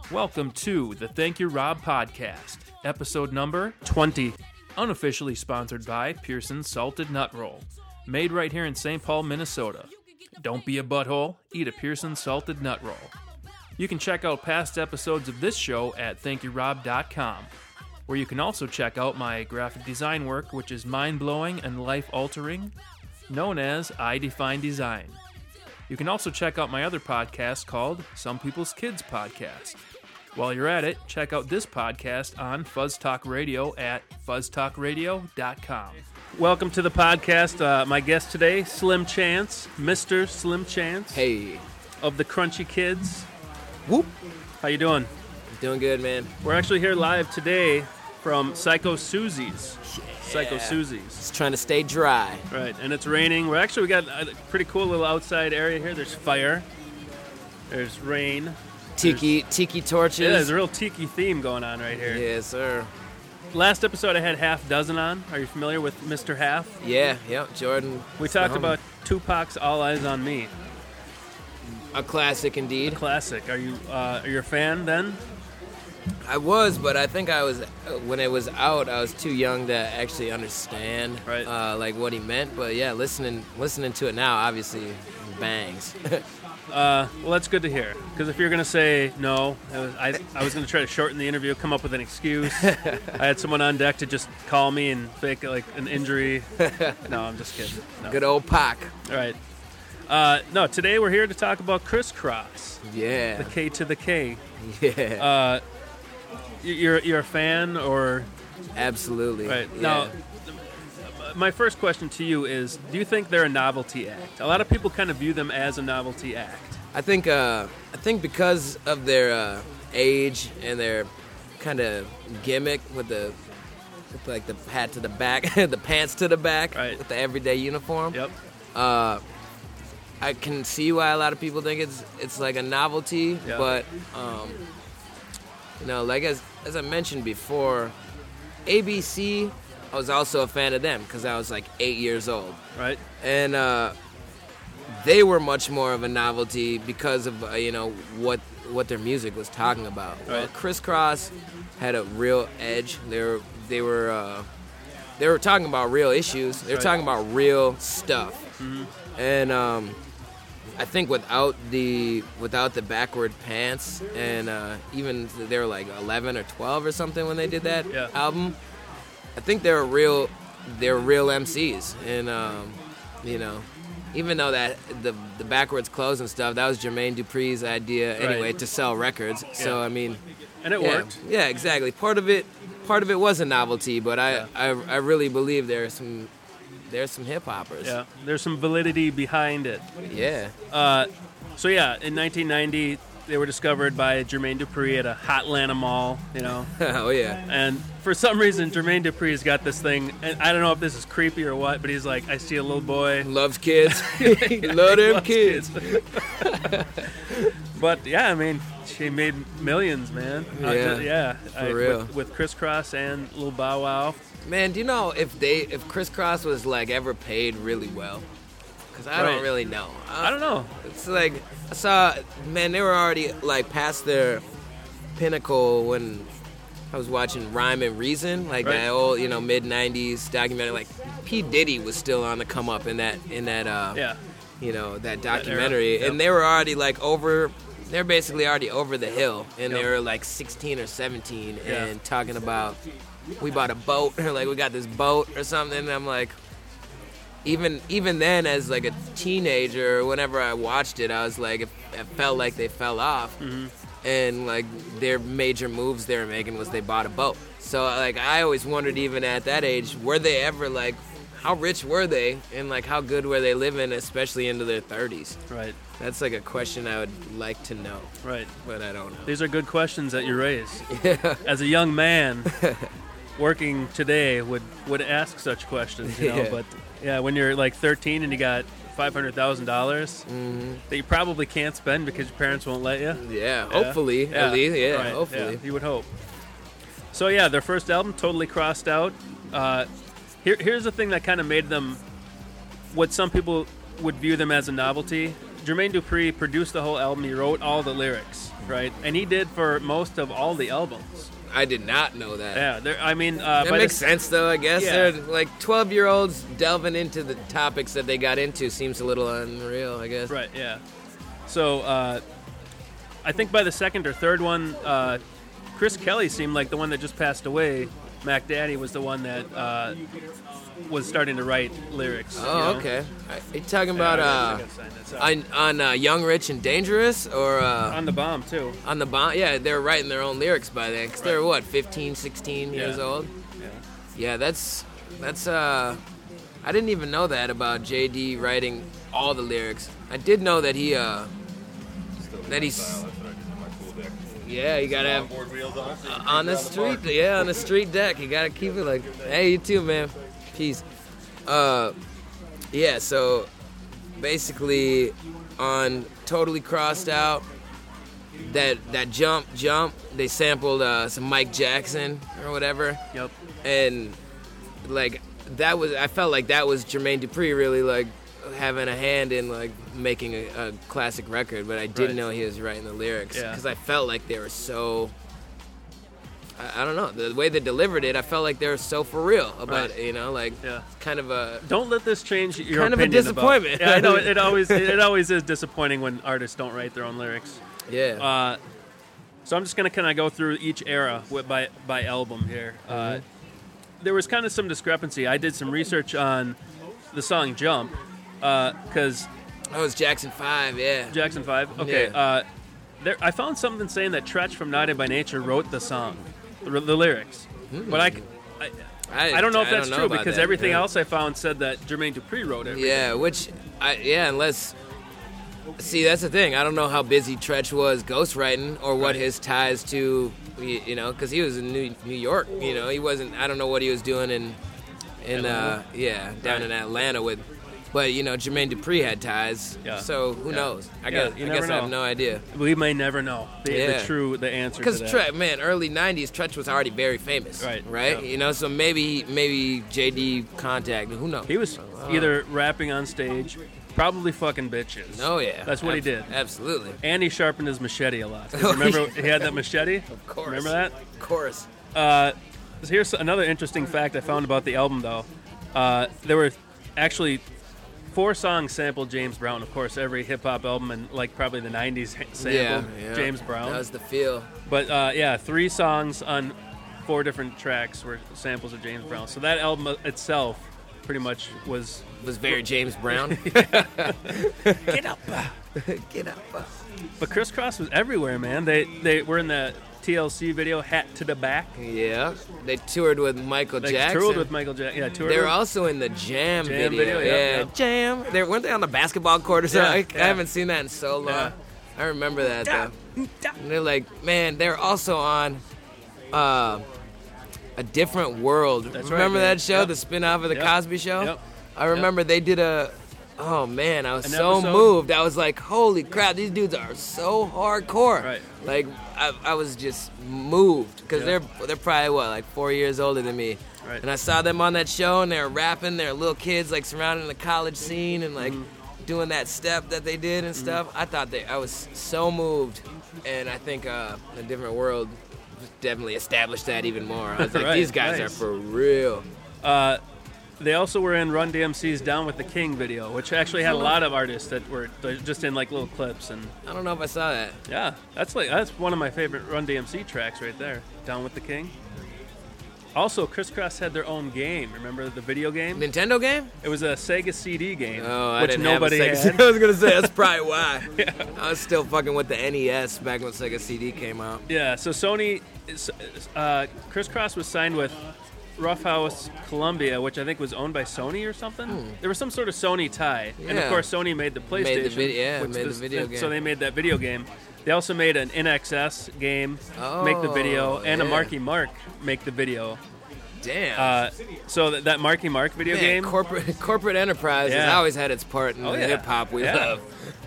Welcome to the Thank You Rob podcast, episode number 20, unofficially sponsored by Pearson's Salted Nut Roll, made right here in St. Paul, Minnesota. Don't be a butthole, eat a Pearson's Salted Nut Roll. You can check out past episodes of this show at thankyourob.com, where you can also check out my graphic design work, which is mind-blowing and life-altering, known as I Define Design. You can also check out my other podcast called Some People's Kids Podcast. While you're at it, check out this podcast on Fuzz Talk Radio at fuzztalkradio.com. Welcome to the podcast. My guest today, Slim Chance, Mr. Slim Chance. Hey. Of the Crunchy Kids. Whoop. How you doing? Doing good, man. We're actually here live today from Psycho Susie's. Yeah. Psycho Susie's. Just trying to stay dry. Right, and it's raining. We got a pretty cool little outside area here. There's fire. There's rain. Tiki torches. Yeah, there's a real tiki theme going on right here. Yes, sir. Last episode I had Half Dozen on. Are you familiar with Mr. Half? Yeah, Jordan. We talked about Tupac's All Eyes on Me. A classic indeed. A classic. Are you a fan then? I was, but I think I was, when it was out, I was too young to actually understand like what he meant. But yeah, listening to it now, obviously, bangs. Well, that's good to hear. Because if you're going to say no, I was going to try to shorten the interview, come up with an excuse. I had someone on deck to just call me and fake like an injury. No, I'm just kidding. No. Good old Pac. All right. No, today we're here to talk about crisscross. Yeah. The K to the K. Yeah. You're a fan or? Absolutely. Right. Yeah. Now, my first question to you is, do you think they're a novelty act? A lot of people kind of view them as a novelty act. I think because of their age and their kind of gimmick with the hat to the back, the pants to the back, right, with the everyday uniform. Yep. I can see why a lot of people think it's like a novelty, yep, but like as I mentioned before, ABC, I was also a fan of them because I was like 8 years old. Right. And they were much more of a novelty because of what their music was talking about. Right. Crisscross had a real edge. They were talking about real issues. They were talking about real stuff. Mm-hmm. And I think without the backward pants, and even they were like 11 or 12 or something when they did that album. I think they're real MCs, and even though that the backwards clothes and stuff, that was Jermaine Dupri's idea anyway, to sell records. Yeah. So I mean, and it worked. Yeah, exactly. Part of it was a novelty, but I really believe there's some hip hoppers. Yeah, there's some validity behind it. Yeah. So yeah, in 1990. They were discovered by Jermaine Dupri at a Hotlanta mall, Oh, yeah. And for some reason, Jermaine Dupri's got this thing, and I don't know if this is creepy or what, but he's like, I see a little boy. Loves kids. He love them kids. But, yeah, I mean, she made millions, man. Yeah. For real. With Crisscross and Lil Bow Wow. Man, do you know if Crisscross was, like, ever paid really well? Because I don't really know. I don't know. It's like, I saw, man, they were already, like, past their pinnacle when I was watching Rhyme and Reason, like that old, mid-90s documentary. Like, P. Diddy was still on the come up in that that documentary. Yep. And they were already, like, they're basically already over the hill. And they were, like, 16 or 17 and talking about, we bought a boat, or, like, we got this boat or something. And I'm like... Even then, as like a teenager, whenever I watched it, I was like, it felt like they fell off, and like their major moves they were making was they bought a boat. So like I always wondered, even at that age, were they ever like, how rich were they, and like how good were they living, especially into their 30s? Right. That's like a question I would like to know. Right. But I don't know. These are good questions that you raise. Yeah. As a young man, working today would ask such questions, but. Yeah, when you're like 13 and you got $500,000 that you probably can't spend because your parents won't let you. Yeah, hopefully. At least, right. hopefully. Yeah, you would hope. So yeah, their first album, Totally Crossed Out. Here's the thing that kind of made them what some people would view them as a novelty. Jermaine Dupri produced the whole album. He wrote all the lyrics, right? And he did for most of all the albums. I did not know that. Yeah, I mean... that makes sense, though, I guess. Yeah. They're like 12-year-olds delving into the topics that they got into seems a little unreal, I guess. Right, yeah. So, I think by the second or third one, Chris Kelly seemed like the one that just passed away. Mac Daddy was the one that was starting to write lyrics. Oh, okay. Are you talking about on Young, Rich, and Dangerous? Or on The Bomb, too. On The Bomb? Yeah, they were writing their own lyrics by then. Because they were, 15, 16 years old? Yeah, that's I didn't even know that about JD writing all the lyrics. I did know that he's... Yeah, you gotta have on the street. Yeah, on the street deck, you gotta keep it like. Hey, you too, man. Peace. Yeah. So basically, on Totally Crossed Out, that jump, they sampled some Mike Jackson or whatever. Yep. And like that was, I felt like that was Jermaine Dupri really like having a hand in like making a classic record, but I didn't know he was writing the lyrics because I felt like they were so I don't know, the way they delivered it, I felt like they were so for real about it, you know, like kind of a don't let this change your kind opinion of a disappointment. Yeah, I know it always is disappointing when artists don't write their own lyrics. Yeah. So I'm just gonna kind of go through each era by album here. There was kind of some discrepancy. I did some research on the song Jump. Because that was Jackson 5, yeah. Jackson 5, okay. Yeah. I found something saying that Tretch from Naughty by Nature wrote the song, the lyrics. But I don't know if that's true because everything else I found said that Jermaine Dupri wrote it. Yeah, unless... See, that's the thing. I don't know how busy Tretch was ghostwriting or what his ties to, you know, because he was in New York, you know. He wasn't... I don't know what he was doing down in Atlanta with... But, you know, Jermaine Dupri had ties, so who knows? I guess I have no idea. We may never know the answer to that. Because early 90s, Tretch was already very famous, right? Yeah. You know, so maybe JD contacted, who knows? He was either rapping on stage, probably fucking bitches. Oh, yeah. That's what he did. Absolutely. And he sharpened his machete a lot. Remember he had that machete? Of course. Remember that? Of course. Here's another interesting fact I found about the album, though. There were actually 4 songs sampled James Brown. Of course, every hip-hop album in, like, probably the 90s sampled James Brown. That was the feel. But, 3 songs on 4 different tracks were samples of James Brown. So that album itself pretty much was very James Brown. Get up. Get up. But Criss Cross was everywhere, man. They were in the TLC video, Hat to the Back. Yeah. They toured with Michael Jackson. Toured with Michael Jackson. Yeah, they were also in the Jam video. Yep. Jam. Weren't they on the basketball court or something? I haven't seen that in so long. Yeah. I remember that, though. And they're like, man, they're also on A Different World. That's remember right, that show, the spin-off of The Cosby Show? Yep. I remember they did oh, man, I was so moved. I was like, holy crap, these dudes are so hardcore. Right. Like, I was just moved because they're probably, like 4 years older than me. Right. And I saw them on that show, and they were rapping. They were little kids, like, surrounding the college scene and, like, doing that step that they did and stuff. I thought I was so moved. And I think A Different World definitely established that even more. I was like, these guys are for real. They also were in Run DMC's Down with the King video, which actually had a lot of artists that were just in like little clips. And I don't know if I saw that. Yeah, that's one of my favorite Run DMC tracks right there, Down with the King. Also, Criss Cross had their own game. Remember the video game? Nintendo game? It was a Sega CD game, which nobody had. I was going to say, that's probably why. I was still fucking with the NES back when Sega CD came out. Yeah, so Sony, Criss Cross was signed with Rough House Columbia, which I think was owned by Sony or something. There was some sort of Sony tie. Yeah. And, of course, Sony made the PlayStation. Made the video game. So they made that video game. They also made an NXS game, make the video, and a Marky Mark make the video. Damn. So that Marky Mark video game. Corporate enterprise has always had its part in the hip-hop we love.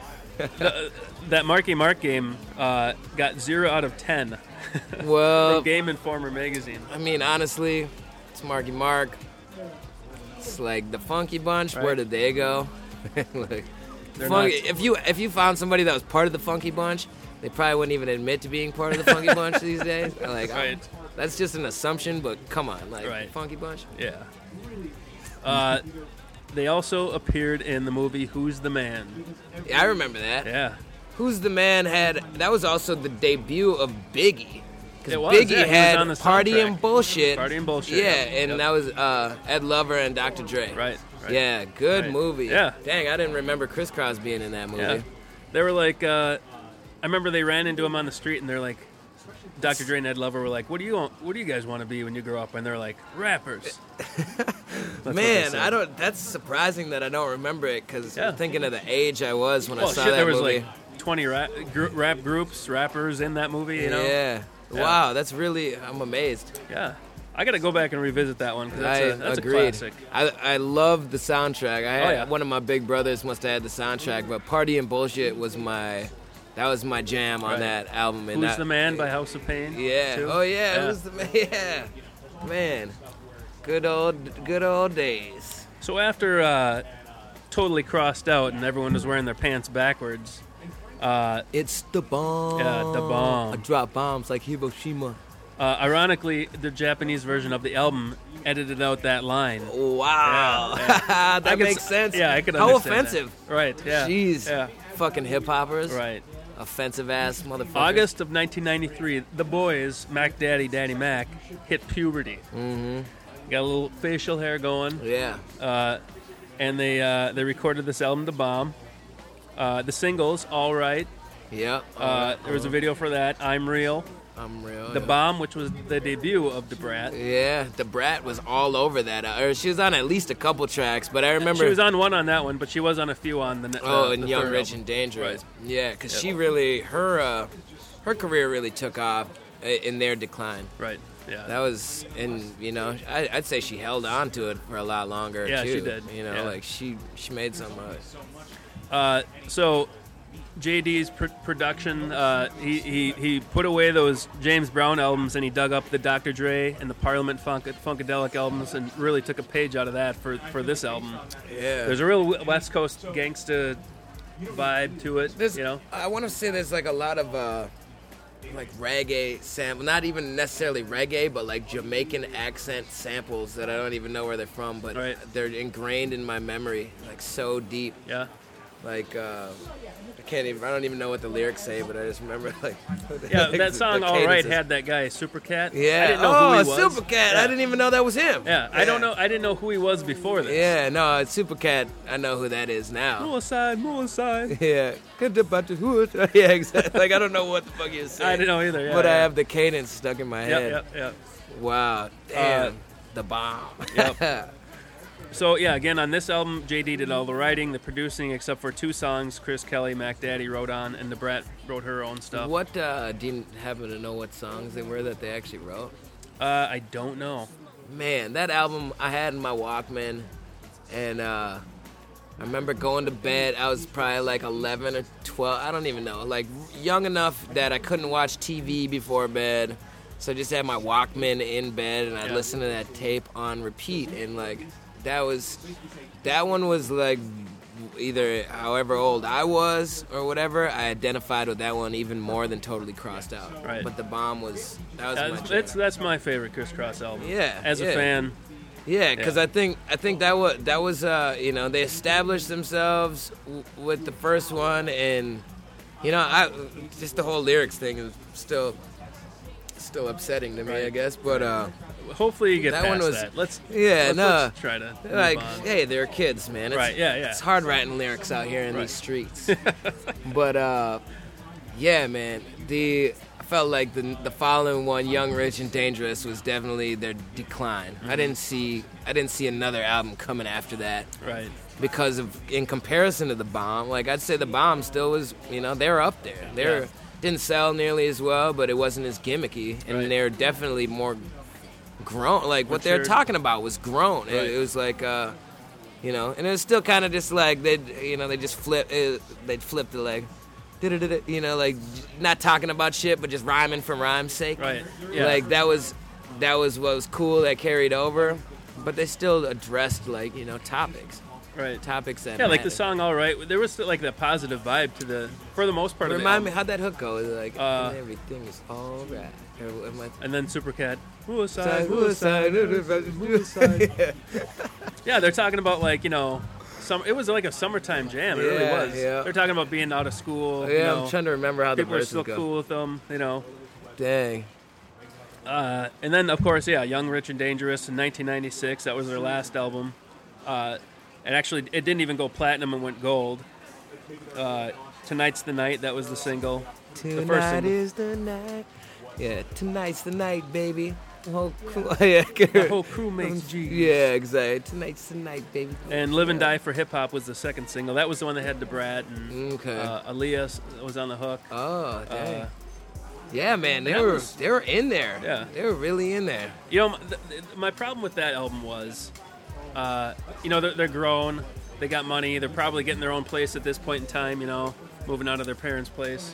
That Marky Mark game got 0 out of 10 from Game Informer magazine. I mean, honestly, it's Marky Mark. It's like the Funky Bunch. Right. Where did they go? If you found somebody that was part of the Funky Bunch, they probably wouldn't even admit to being part of the Funky Bunch these days. Like, right. That's just an assumption, but come on, like right. Funky Bunch. Yeah. They also appeared in the movie Who's the Man? Yeah, I remember that. Yeah. Who's the Man that was also the debut of Biggie. Because he Biggie had was Party and Bullshit. Party and Bullshit. Yeah, and that was Ed Lover and Dr. Dre. Right. Yeah, good movie. Yeah. Dang, I didn't remember Criss Cross being in that movie. Yeah. They were like, I remember they ran into him on the street, and they're like, Dr. Dre and Ed Lover were like, what do you guys want to be when you grow up? And they're like, rappers. Man, that's surprising that I don't remember it, because I'm thinking of the age I was when I saw that there was movie. Like 20 rap groups, rappers in that movie, you know? Yeah. Wow, that's really, I'm amazed. Yeah. I got to go back and revisit that one, because that's a classic. I love the soundtrack. One of my big brothers must have had the soundtrack, but Party and Bullshit was my jam on that album. And Who's the Man by House of Pain? Yeah. Too? Oh yeah. Who's the Man? Yeah. Man, good old days. So after Totally Crossed Out and everyone was wearing their pants backwards, it's the bomb. Yeah, the bomb. I drop bombs like Hiroshima. Ironically, the Japanese version of the album edited out that line. Wow. Yeah. That makes sense. Yeah, I could How understand offensive. That. Right, yeah. Jeez. Yeah. Fucking hip-hoppers. Right. Offensive-ass motherfuckers. August of 1993, the boys, Mac Daddy, Daddy Mac, hit puberty. Mm-hmm. Got a little facial hair going. Yeah. And they recorded this album, The Bomb. The singles, All Right. Yeah. There was a video for that, I'm Real. The Bomb, which was the debut of Da Brat. Yeah, Da Brat was all over that. Or she was on at least a couple tracks, but I remember... She was on one on that one, but she was on a few on the and Young, Rich, and Dangerous. Right. Yeah, because she really... Her career really took off in their decline. Right, yeah. That was... And, you know, I'd say she held on to it for a lot longer, too. Yeah, she did. You know, like, she made some of it. So... JD's production, he put away those James Brown albums and he dug up the Dr. Dre and the Parliament Funkadelic albums and really took a page out of that for this album. Yeah. There's a real West Coast gangsta vibe to it, you know? I want to say there's like a lot of like reggae sample, not even necessarily reggae, but like Jamaican accent samples that I don't even know where they're from, but they're ingrained in my memory, like so deep. Yeah. Like I don't even know what the lyrics say, but I just remember like that song All Right had that guy Supercat. Yeah. I didn't know who he was. Supercat. I didn't even know that was him. Yeah. I didn't know who he was before this. Yeah, no, Supercat, I know who that is now. More side. Yeah. Yeah, exactly. Like I don't know what the fuck he is saying. I didn't know either, yeah. But I have the cadence stuck in my head. Yep. Wow. Damn. The bomb. Yep. So, yeah, again, on this album, JD did all the writing, the producing, except for 2 songs Chris Kelly, Mac Daddy wrote on, and Da Brat wrote her own stuff. What, do you happen to know what songs they were that they actually wrote? I don't know. Man, that album I had in my Walkman, and I remember going to bed. I was probably like 11 or 12. I don't even know. Like, young enough that I couldn't watch TV before bed, so I just had my Walkman in bed, and I'd listen to that tape on repeat, and, like... That one was like either however old I was or whatever, I identified with that one even more than Totally Crossed Out. Right. But The Bomb was my jam. That's my favorite Criss Cross album. Yeah. As a fan. Yeah, because I think that was you know, they established themselves with the first one, and you know, just the whole lyrics thing is still upsetting to me, I guess, but hopefully you get that past one was, that. Let's try to like, move on. hey, they're kids, man. It's, yeah. It's hard writing lyrics out here in these streets. But yeah, man. I felt like the following one, Young, Rich, and Dangerous, was definitely their decline. Mm-hmm. I didn't see another album coming after that. Right. Because in comparison to The Bomb, like I'd say The Bomb still was, you know, they were up there. Didn't sell nearly as well, but it wasn't as gimmicky, and they're definitely more grown. Like what they're talking about was grown. Right. It was like, you know, and it was still kind of just like they'd just flip the leg, you know, like not talking about shit, but just rhyming for rhyme's sake. Right. Yeah. Like that was what was cool that carried over, but they still addressed like, you know, topics. Right. topics that Yeah, like the matter. song "All Right." There was like that positive vibe to the, for the most part. Remind me of the album. how'd that hook go? Is it like and everything is all right? Or am I- And then Supercat, suicide, Suicide, suicide. Yeah. Yeah, they're talking about like, you know, it was like a summertime jam. It really Yeah, was. yeah. They're talking about being out of school. you Yeah, know, I'm trying to remember how the people are verses still go. cool with them. You know. Dang. And then, of course, yeah, Young, Rich, and Dangerous in 1996. That was their last album. And actually, it didn't even go platinum and went gold. Tonight's the Night, that was the single. The first Tonight single. is the night. Yeah, tonight's the night, baby. The whole crew, yeah, The whole crew makes G. yeah, exactly. Tonight's the night, baby. And Live and Die for Hip Hop was the second single. That was the one that had DeBrat and Okay. Aaliyah was on the hook. Oh, dang. Uh, Yeah, man, they that were was- they were in there. Yeah. They were really in there. You know, my problem with that album was, you know, they're grown, they got money, they're probably getting their own place at this point in time, you know, moving out of their parents' place.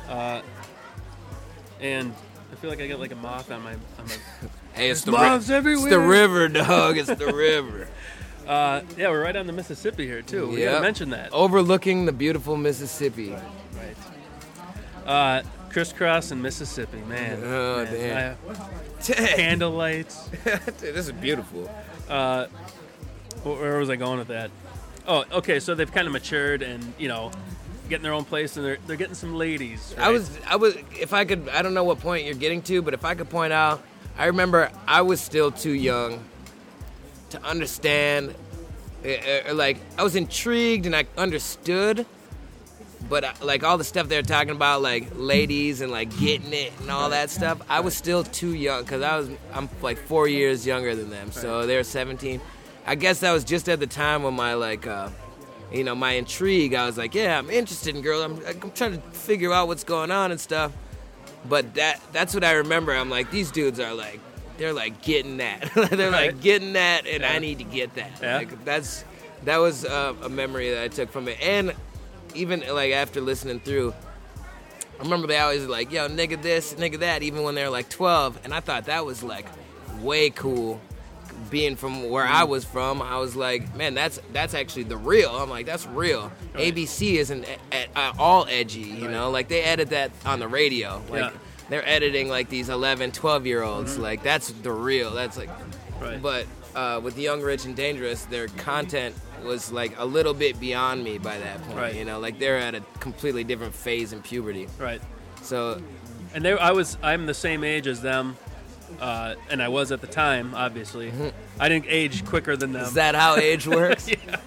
And I feel like I got like a moth on my Hey, it's the moths It's the everywhere. river, dog. It's the river. yeah, we're right on the Mississippi here too. We gotta Yep. mention that. Overlooking the beautiful Mississippi. Right. Crisscross and Mississippi, man. Oh, Man, damn. Candlelights. Dude, this is beautiful. Where was I going with that? Oh, okay. So they've kind of matured and, you know, getting their own place, and they're getting some ladies. Right? I was. If I could, I don't know what point you're getting to, but if I could point out, I remember I was still too young to understand. Like I was intrigued and I understood, but like all the stuff they were talking about, like ladies and like getting it and all that stuff, I was still too young because I'm like 4 years younger than them, so they're 17. I guess that was just at the time when my like. You know, my intrigue, I was like, yeah, I'm interested in girls. I'm trying to figure out what's going on and stuff. But that's what I remember. I'm like, these dudes are like, they're like getting that. They're Right. like getting that, and Yeah. I need to get that. Yeah. Like, that was a memory that I took from it. And even like after listening through, I remember they always like, yo, nigga this, nigga that, even when they were like 12. And I thought that was like way cool. Being from where I was from, I was like, man, that's actually the real. I'm like, that's real. Right. ABC isn't at all edgy, you know? Like, they edit that on the radio. Like, Yeah. they're editing, like, these 11, 12-year-olds. Like, that's the real. That's, like... Right. But with Young, Rich, and Dangerous, their content was, like, a little bit beyond me by that point, Right. you know? Like, they're at a completely different phase in puberty. Right. So, And I'm the same age as them, and I was at the time. Obviously, I didn't age quicker than them. is that how age works?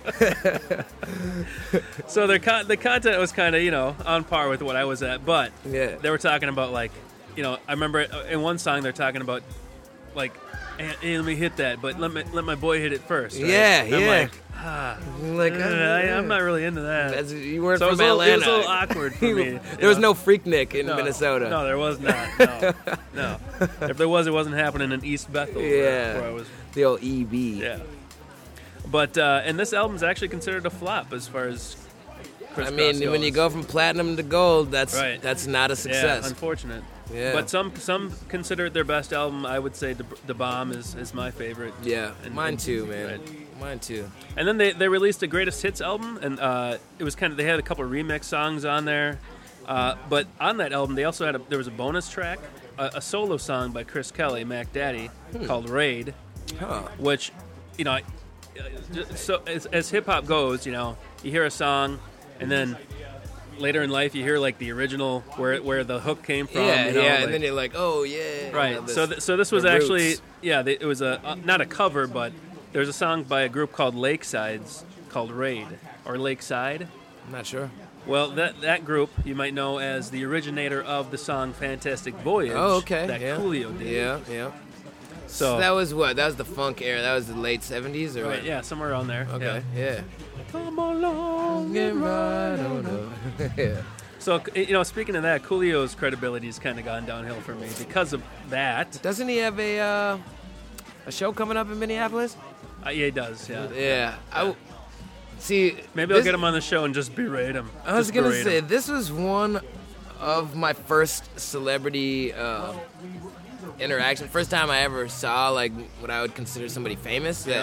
So the content was kind of, you know, on par with what I was at, but Yeah. they were talking about like, you know, I remember in one song they're talking about like, hey, let me hit that, but let my boy hit it first. Right? Yeah, And I'm yeah. like, Like, I'm not really into that. You weren't So it from was Atlanta. it was a little awkward for me. There was no Freaknik in Minnesota. No, there was not. No. If there was, it wasn't happening in East Bethel. Yeah. Where I was. The old EB. Yeah. But and this album's actually considered a flop as far as Chris I mean, Cross when you goes. go from platinum to gold, that's Right. that's not a Yeah, success. unfortunate. Yeah. But some consider it their best album. I would say The Bomb is my favorite. Yeah, And- mine and- too, man. right. Mine too. And then they released a greatest hits album, and it was they had a couple of remix songs on there. But on that album, they also there was a bonus track, a solo song by Chris Kelly, Mac Daddy, called Raid, Huh. which, you know, so as hip hop goes, you know, you hear a song, and then later in life you hear like the original where the hook came from. Yeah, you know, yeah, like- and then you're like, oh yeah. right. You know, So this was the actually roots. it was not a cover, but there's a song by a group called Lakesides called Raid or Lakeside. I'm not sure. Well, that group you might know as the originator of the song "Fantastic Voyage." Oh, okay. That yeah. Coolio did. Yeah, yeah. So that was what? That was the funk era. That was the late 70s, or right, what? yeah, somewhere around there. Okay, yeah. Come along, Get and right ride on on up. Yeah. So, you know, speaking of that, Coolio's credibility has kind of gone downhill for me because of that. Doesn't he have a show coming up in Minneapolis? Yeah, he does. Yeah. Yeah. See. Maybe I'll this- get him on the show and just berate him. I was Just gonna berate say him. this was one of my first celebrity interaction. First time I ever saw like what I would consider somebody famous. That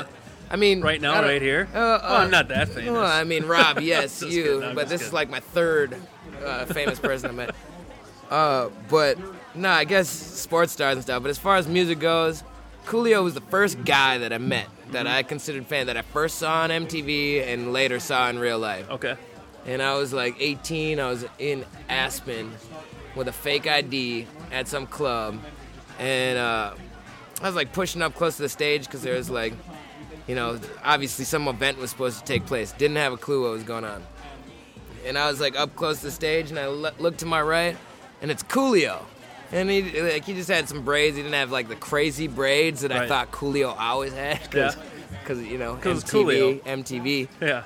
I mean, right now, right here. Well, I'm not that famous. Well, I mean, Rob, yes, you. kidding, But this kidding. is like my third famous person I met. But no, I guess sports stars and stuff. But as far as music goes, Coolio was the first guy that I met that I considered fan, that I first saw on MTV and later saw in real life. Okay. And I was like 18. I was in Aspen with a fake ID at some club, and I was like pushing up close to the stage because there was like, you know, obviously some event was supposed to take place. Didn't have a clue what was going on. And I was like up close to the stage, and I looked to my right, and it's Coolio. And he just had some braids. He didn't have like the crazy braids that I Right. thought Coolio always had. Cause you know, 'Cause it's Coolio. MTV. Yeah.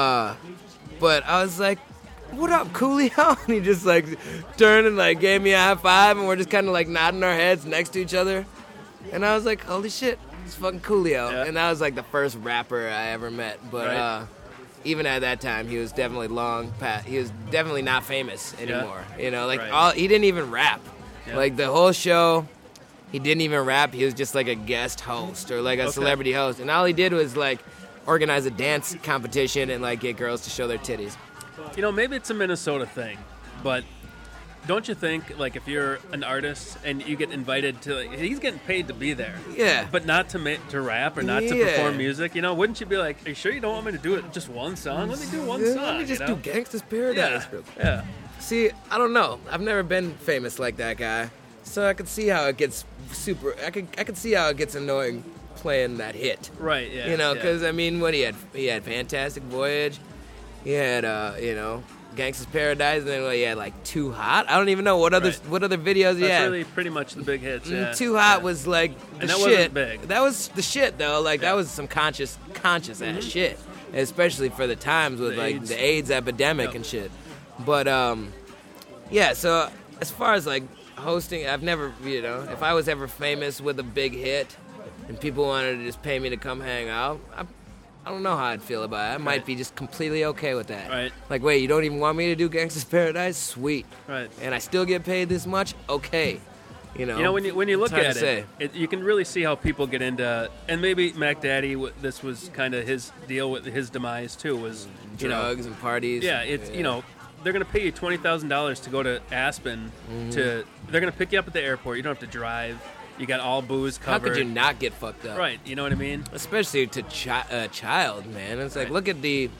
But I was like, what up, Coolio? And he just like turned and like gave me a high five, and we're just kind of like nodding our heads next to each other. And I was like, holy shit, it's fucking Coolio. Yeah. And that was like the first rapper I ever met. But Right. even at that time, he was definitely he was definitely not famous anymore. You know, like Right. he didn't even rap. Yeah. Like the whole show, he didn't even rap. He was just like a guest host or like a Okay. celebrity host. And all he did was like organize a dance competition and like get girls to show their titties. You know, maybe it's a Minnesota thing, but don't you think, like, if you're an artist and you get invited to, like, he's getting paid to be there, Yeah. but not to rap or not to Yeah. perform music, you know, wouldn't you be like, are you sure you don't want me to do it just one song? Let me do one song, Let me just you know? do Gangsta's Paradise. Yeah, real quick. yeah. See, I don't know. I've never been famous like that guy, so I could see how it gets I could see how it gets annoying playing that hit. Right, yeah. You know, yeah. because I mean, what he had Fantastic Voyage, he had you know, Gangsta's Paradise, and then he had like Too Hot. I don't even know what other Right. videos he That's had. really pretty much the big hits, yeah. Too Hot Yeah. was like the And that shit. wasn't big. That was the shit though. Like Yeah. that was some conscious ass shit, especially for the times with The like AIDS. the AIDS epidemic Yep. and shit. But yeah. So as far as like hosting, I've never, you know, if I was ever famous with a big hit and people wanted to just pay me to come hang out, I don't know how I'd feel about it. I might Right. be just completely okay with that. Right. Like, wait, you don't even want me to do Gangsta's Paradise? Sweet. Right. And I still get paid this much? Okay. You know, You know, when you look it's hard at to say. you can really see how people get into, and maybe Mac Daddy, this was kind of his deal with his demise too, was, you know, drugs and parties. yeah, it's, you know, they're going to pay you $20,000 to go to Aspen Mm-hmm. they're going to pick you up at the airport. You don't have to drive. You got all booze How covered. could you not get fucked up? Right, you know what I mean? Especially to child, man. It's like Right. look at the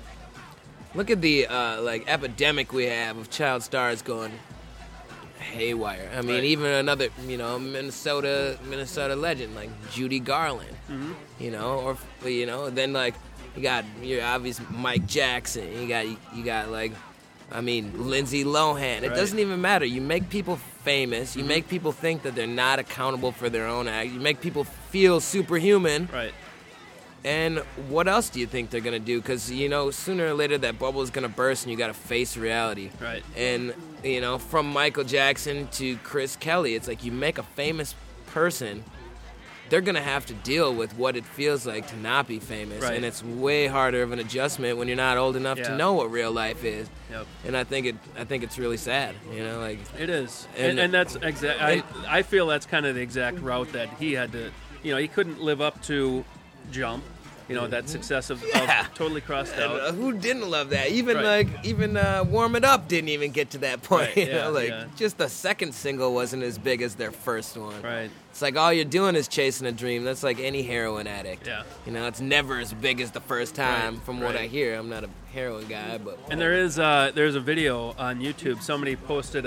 like epidemic we have of child stars going haywire. I mean, Right. even another, you know, Minnesota legend like Judy Garland. Mm-hmm. You know, or you know, then like you got your obvious Mike Jackson. You got like, I mean, Lindsay Lohan. It Right. doesn't even matter. You make people famous. You Mm-hmm. make people think that they're not accountable for their own act. You make people feel superhuman. Right. And what else do you think they're gonna do? Because you know, sooner or later that bubble is gonna burst, and you gotta face reality. Right. And you know, from Michael Jackson to Chris Kelly, it's like you make a famous person, they're gonna have to deal with what it feels like to not be famous, Right. and it's way harder of an adjustment when you're not old enough Yeah. to know what real life is. Yep. And I think it's really sad. You know, like It is, And- and that's exact. I feel that's kind of the exact route that he had to. You know, he couldn't live up to Jump. You know, that success of Yeah. totally crossed out. who didn't love that? Even Right. Warm It Up didn't even get to that point. Right, You yeah, know, like yeah. just the second single wasn't as big as their first one. Right. It's like all you're doing is chasing a dream. That's like any heroin addict. Yeah. You know, it's never as big as the first time. Right, From what right. I hear, I'm not a heroin guy, but And there's a video on YouTube. Somebody posted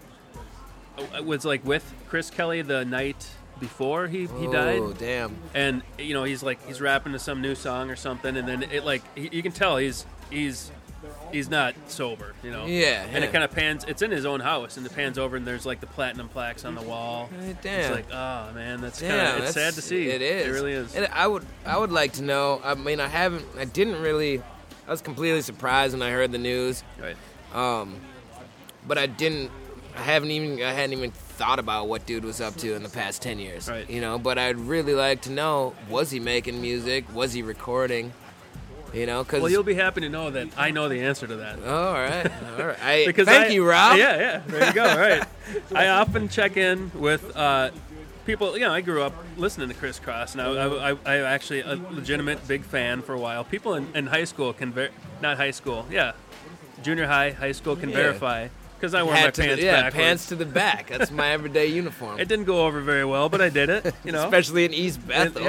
it was like with Chris Kelly the night before he died. Oh damn! And you know, he's rapping to some new song or something, and then it like you can tell he's not sober, you know. Yeah, And yeah. it kind of pans. It's in his own house, and it pans over, and there's like the platinum plaques on the wall. Damn. It's like, oh man, that's kind Damn, of it's sad to see. It is. It really is. And I would like to know. I mean, I was completely surprised when I heard the news. Right. But I hadn't even thought about what dude was up to in the past 10 years. Right. You know, but I'd really like to know, was he making music? Was he recording? You know, because... Well, you'll be happy to know that I know the answer to that. Oh, all right. All right. Because Thank you, Rob. Yeah, there you go. Right. I often check in with people, I grew up listening to Criss Cross, and I actually a legitimate big fan for a while. People in high school not high school, junior high school can verify, because I wore my pants backwards. Pants to the back. That's my everyday uniform. It didn't go over very well, but I did it, Especially in East Bethel.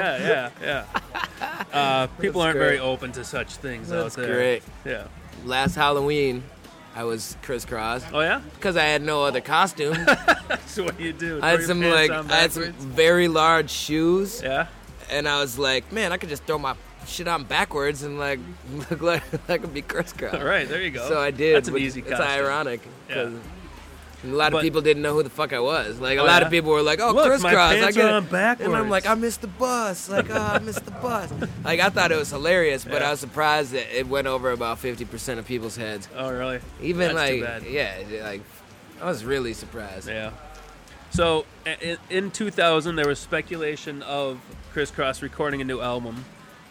People aren't very open to such things out there. That's great. Yeah. Last Halloween, I was Criss Cross. Oh, yeah? Because I had no other costume. So what do you do? I had some very large shoes. Yeah? And I was like, man, I could just throw my shit on backwards and like look like I could be Criss Cross. All right, there you go. So I did. That's an easy costume. It's ironic. Yeah. A lot of people didn't know who the fuck I was. Like a lot of people were like, "Oh, Criss Cross." My pants are on backwards. And I'm like, "I missed the bus." Like, "Oh, I missed the bus." Like I thought it was hilarious, but I was surprised that it went over about 50% of people's heads. Oh, really? Even That's too bad. like I was really surprised. Yeah. So in 2000, there was speculation of Criss Cross recording a new album.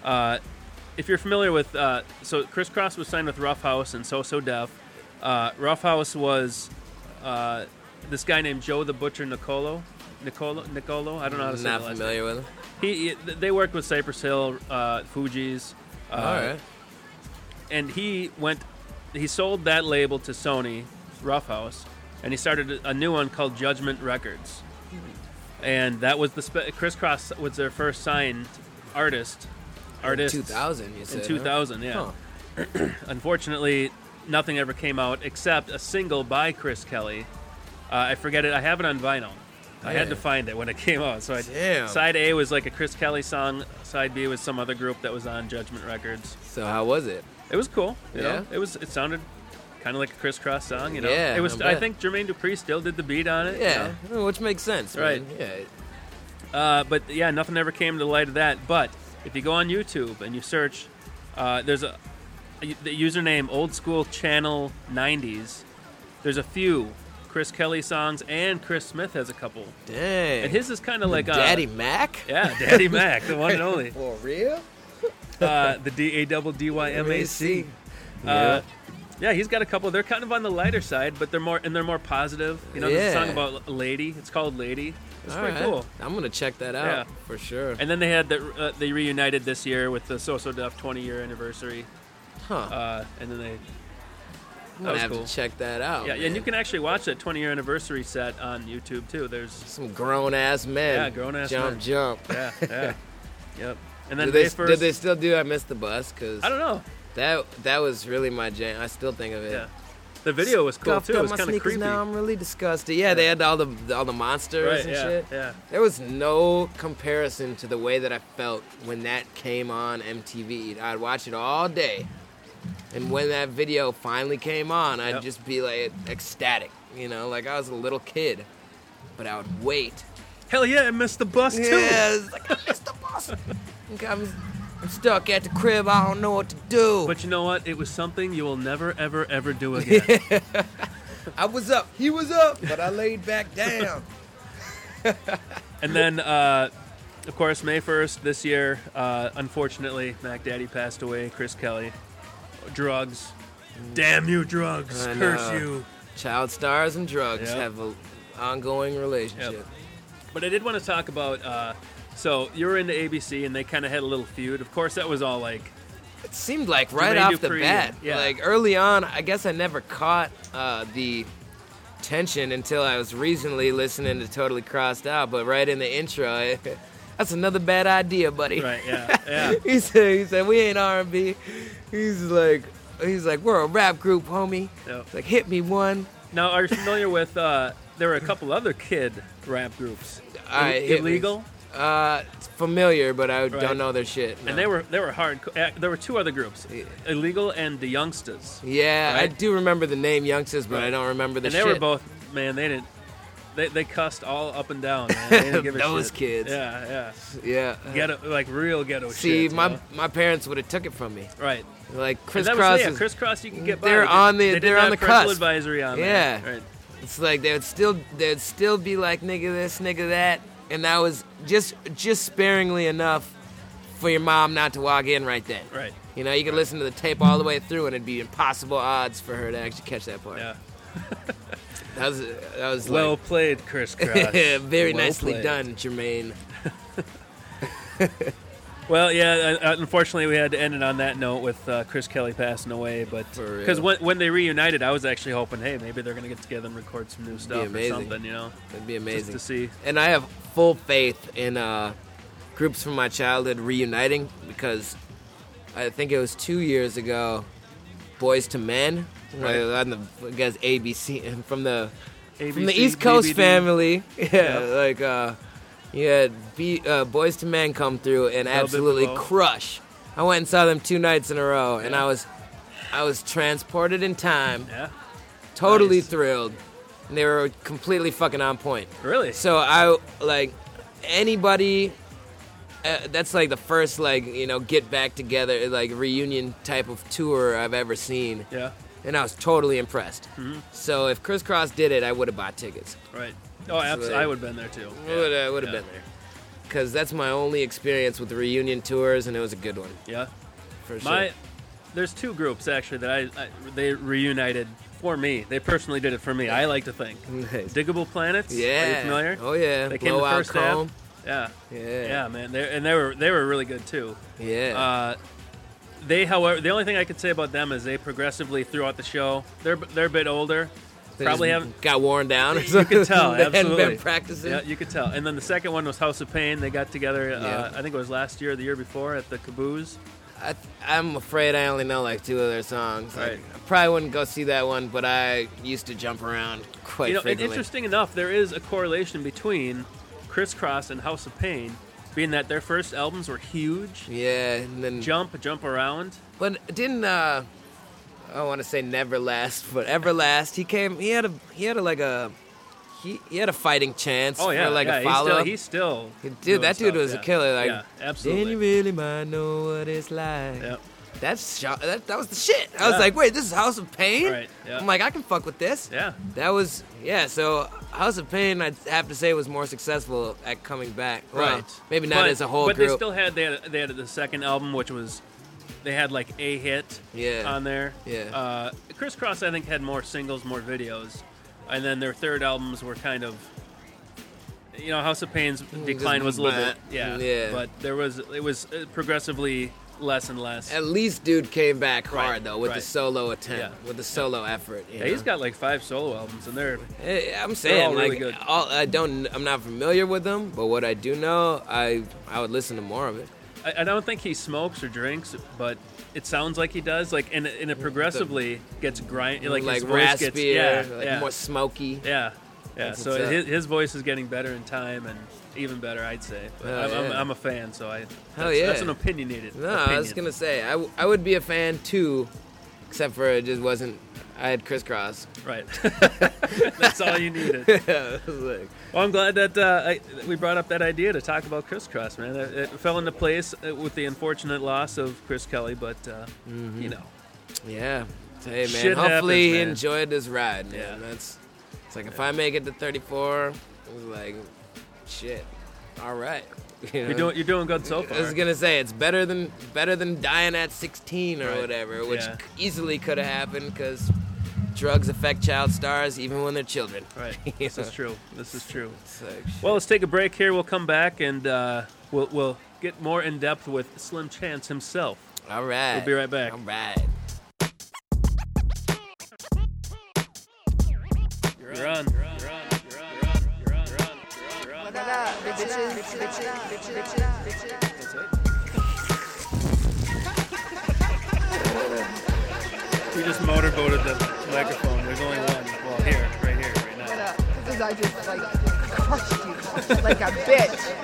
If you're familiar with, so Criss Cross was signed with Rough House and So So Def. Rough House was this guy named Joe the Butcher Nicolo. I don't know how to say Not the last familiar name. with him. They worked with Cypress Hill, Fugees. All right. And he sold that label to Sony, Rough House, and he started a new one called Judgment Records. And that was Criss Cross was their first signed artist. In 2000, you said. In 2000, Huh? Unfortunately, nothing ever came out except a single by Chris Kelly. I forget it. I have it on vinyl. I had to find it when it came out. So side A was like a Chris Kelly song. Side B was some other group that was on Judgment Records. So how was it? It was cool. You know? Yeah? It sounded kind of like a Criss Cross song. You know. Yeah, It was. I I bet. think Jermaine Dupri still did the beat on it. Yeah, You know? which makes sense, Right. man. Yeah. But yeah, nothing ever came to the light of that. But if you go on YouTube and you search, there's the username Old School Channel 90s. There's a few Chris Kelly songs, and Chris Smith has a couple. Dang. And his is kind of like Daddy Mac? Yeah, Daddy Mac, the one and only. For real? The DADDYMAC. Yeah, he's got a couple. They're kind of on the lighter side, but they're more positive. You know, there's a song about a lady. It's called Lady. It's pretty cool. I'm gonna check that out for sure. And then they had they reunited this year with the So So Def 20-year anniversary. Huh. And then they. I'm gonna have to check that out. Yeah, man. and you can actually watch that 20-year anniversary set on YouTube too. There's some grown ass men. Yeah, grown ass men. Jump. Yeah. Yep. And then did they still do I Missed the Bus? Cause I don't know. That was really my jam. I still think of it. Yeah. The video was cool too. It was kind of creepy. Now I'm really disgusted. Yeah, they had all the monsters and shit. Yeah. There was no comparison to the way that I felt when that came on MTV. I'd watch it all day, and when that video finally came on, I'd just be like ecstatic. You know, like I was a little kid, but I would wait. Hell yeah, I missed the bus too. Yeah, it's like I missed the bus. I'm stuck at the crib. I don't know what to do. But you know what? It was something you will never, ever, ever do again. I was up. He was up. But I laid back down. And then, of course, May 1st this year, unfortunately, Mac Daddy passed away. Chris Kelly. Drugs. Damn you, drugs. Curse you. Child stars and drugs have an ongoing relationship. Yep. But I did want to talk about... So you were into ABC, and they kind of had a little feud. Of course, that was all like... It seemed like right Jermaine off the Dupri, bat. yeah. Like early on, I guess I never caught the tension until I was recently listening to Totally Crossed Out. But right in the intro, that's another bad idea, buddy. Right, yeah. he said, we ain't R&B. He's like, we're a rap group, homie. Yep. It's like, hit me one. Now, are you familiar with... there were a couple other kid rap groups. Illegal? It's familiar, but I don't know their shit. No. And they were hard. There were two other groups, Illegal and the Youngsters. Yeah, right? I do remember the name Youngsters, but I don't remember the shit. And they were both, man. They didn't. They cussed all up and down. Man. They didn't give a Those shit. kids. Yeah. Ghetto, like real ghetto. See, shit. my parents would have took it from me. Right. Like Criss and Cross. Criss Cross, you can get by. They're on the. They they're on the parental cusp. advisory on. Yeah. Right. It's like they'd still be like nigga this, nigga that. And that was just sparingly enough for your mom not to walk in right then. Right. You know, you could listen to the tape all the way through, and it'd be impossible odds for her to actually catch that part. Yeah. That was well played, Chris Cross. very Well nicely played. done, Jermaine. Well, yeah. Unfortunately, we had to end it on that note with Chris Kelly passing away. But For real. because when they reunited, I was actually hoping, hey, maybe they're gonna get together and record some new stuff or amazing. something. You know, That'd be just amazing to see. And I have full faith in groups from my childhood reuniting because I think it was 2 years ago. Boys to Men, Right. on the I guess ABC from the ABC, East Coast BBD. family. Yep. Like you had Boys to Men come through and Bell Biv absolutely DeVoe. crush. I went and saw them 2 nights in a row, and I was transported in time, Yeah. totally Nice. thrilled, and they were completely fucking on point. Really? So I like anybody. That's like the first get back together like reunion type of tour I've ever seen, Yeah. and I was totally impressed. Mm-hmm. So if Criss Cross did it, I would have bought tickets. Right. Oh, absolutely. I would have been there too. I would have been there because that's my only experience with the reunion tours, and it was a good one Yeah. for sure. There's 2 groups actually that they reunited for me. They personally did it for me. I like to think. Nice. Diggable Planets. Yeah. Are you familiar? Oh yeah. They came to Blowout First Ave. Chrome. Yeah. Yeah. Yeah, man. They were really good too. Yeah. However, the only thing I could say about them is they progressively throughout the show. They're a bit older. They Probably just haven't. got worn down. Or You something. could tell. They hadn't Absolutely. been practicing. Yeah, you could tell. And then the second one was House of Pain. They got together. Yeah. I think it was last year or the year before at the Caboose. I'm afraid I only know like 2 of their songs. Like, Right. I probably wouldn't go see that one, but I used to jump around quite You know, and frequently. interesting enough, there is a correlation between Criss Cross and House of Pain, being that their first albums were huge. Yeah, and then Jump Around. but didn't I don't want to say Neverlast, but Everlast. He had a fighting chance Oh yeah, for like yeah, a follow up. He's still. Dude, doing that dude stuff, was a yeah. killer. Like, yeah, absolutely. then you really might know what it's like. Yep. That was the shit. I was Yeah. like, wait, this is House of Pain? Right, yeah. I'm like, I can fuck with this. Yeah. That was, so House of Pain, I'd have to say, was more successful at coming back. Well, Right. maybe not But- as a whole but group. they still had they had the second album, which was they had like a hit Yeah. on there. Yeah. Criss Cross, I think, had more singles, more videos, and then their third albums were kind of. House of Pain's decline was a little bit, Yeah. but it was progressively less and less. At least dude came back hard, Right, though, with the right. solo attempt, Yeah. with the solo effort. Yeah, he's got like 5 solo albums, and they're I'm saying, all really like, good. I'm not familiar with them, but what I do know, I would listen to more of it. I don't think he smokes or drinks, but it sounds like he does. Like, and it progressively gets grind, like his voice gets raspier, more smoky. Yeah. That's So what's up. his voice is getting better in time, and even better, I'd say. But I'm a fan, so that's an opinionated. No, I was gonna say I would be a fan too, except for it just wasn't. I had Criss Cross. Right. That's all you needed. I was like, Well, I'm glad that we brought up that idea to talk about Criss Cross, man. It fell into place with the unfortunate loss of Chris Kelly, but yeah. Hey man, Shit hopefully he happens, man. enjoyed this ride. Man. Yeah. It's like if I make it to 34, it was like, shit. All right. You know? you're doing good so far. I was gonna say it's better than dying at 16 or Right. whatever, which Yeah. easily could have happened because drugs affect child stars even when they're children. Right. This is true. This is true. It's like, Well, let's take a break here. We'll come back and we'll get more in depth with Slim Chance himself. all right. We'll be right back. All right. You're on. You just motorboated the microphone. There's only one. Well, right here, right now. Because I just crushed you like a bitch.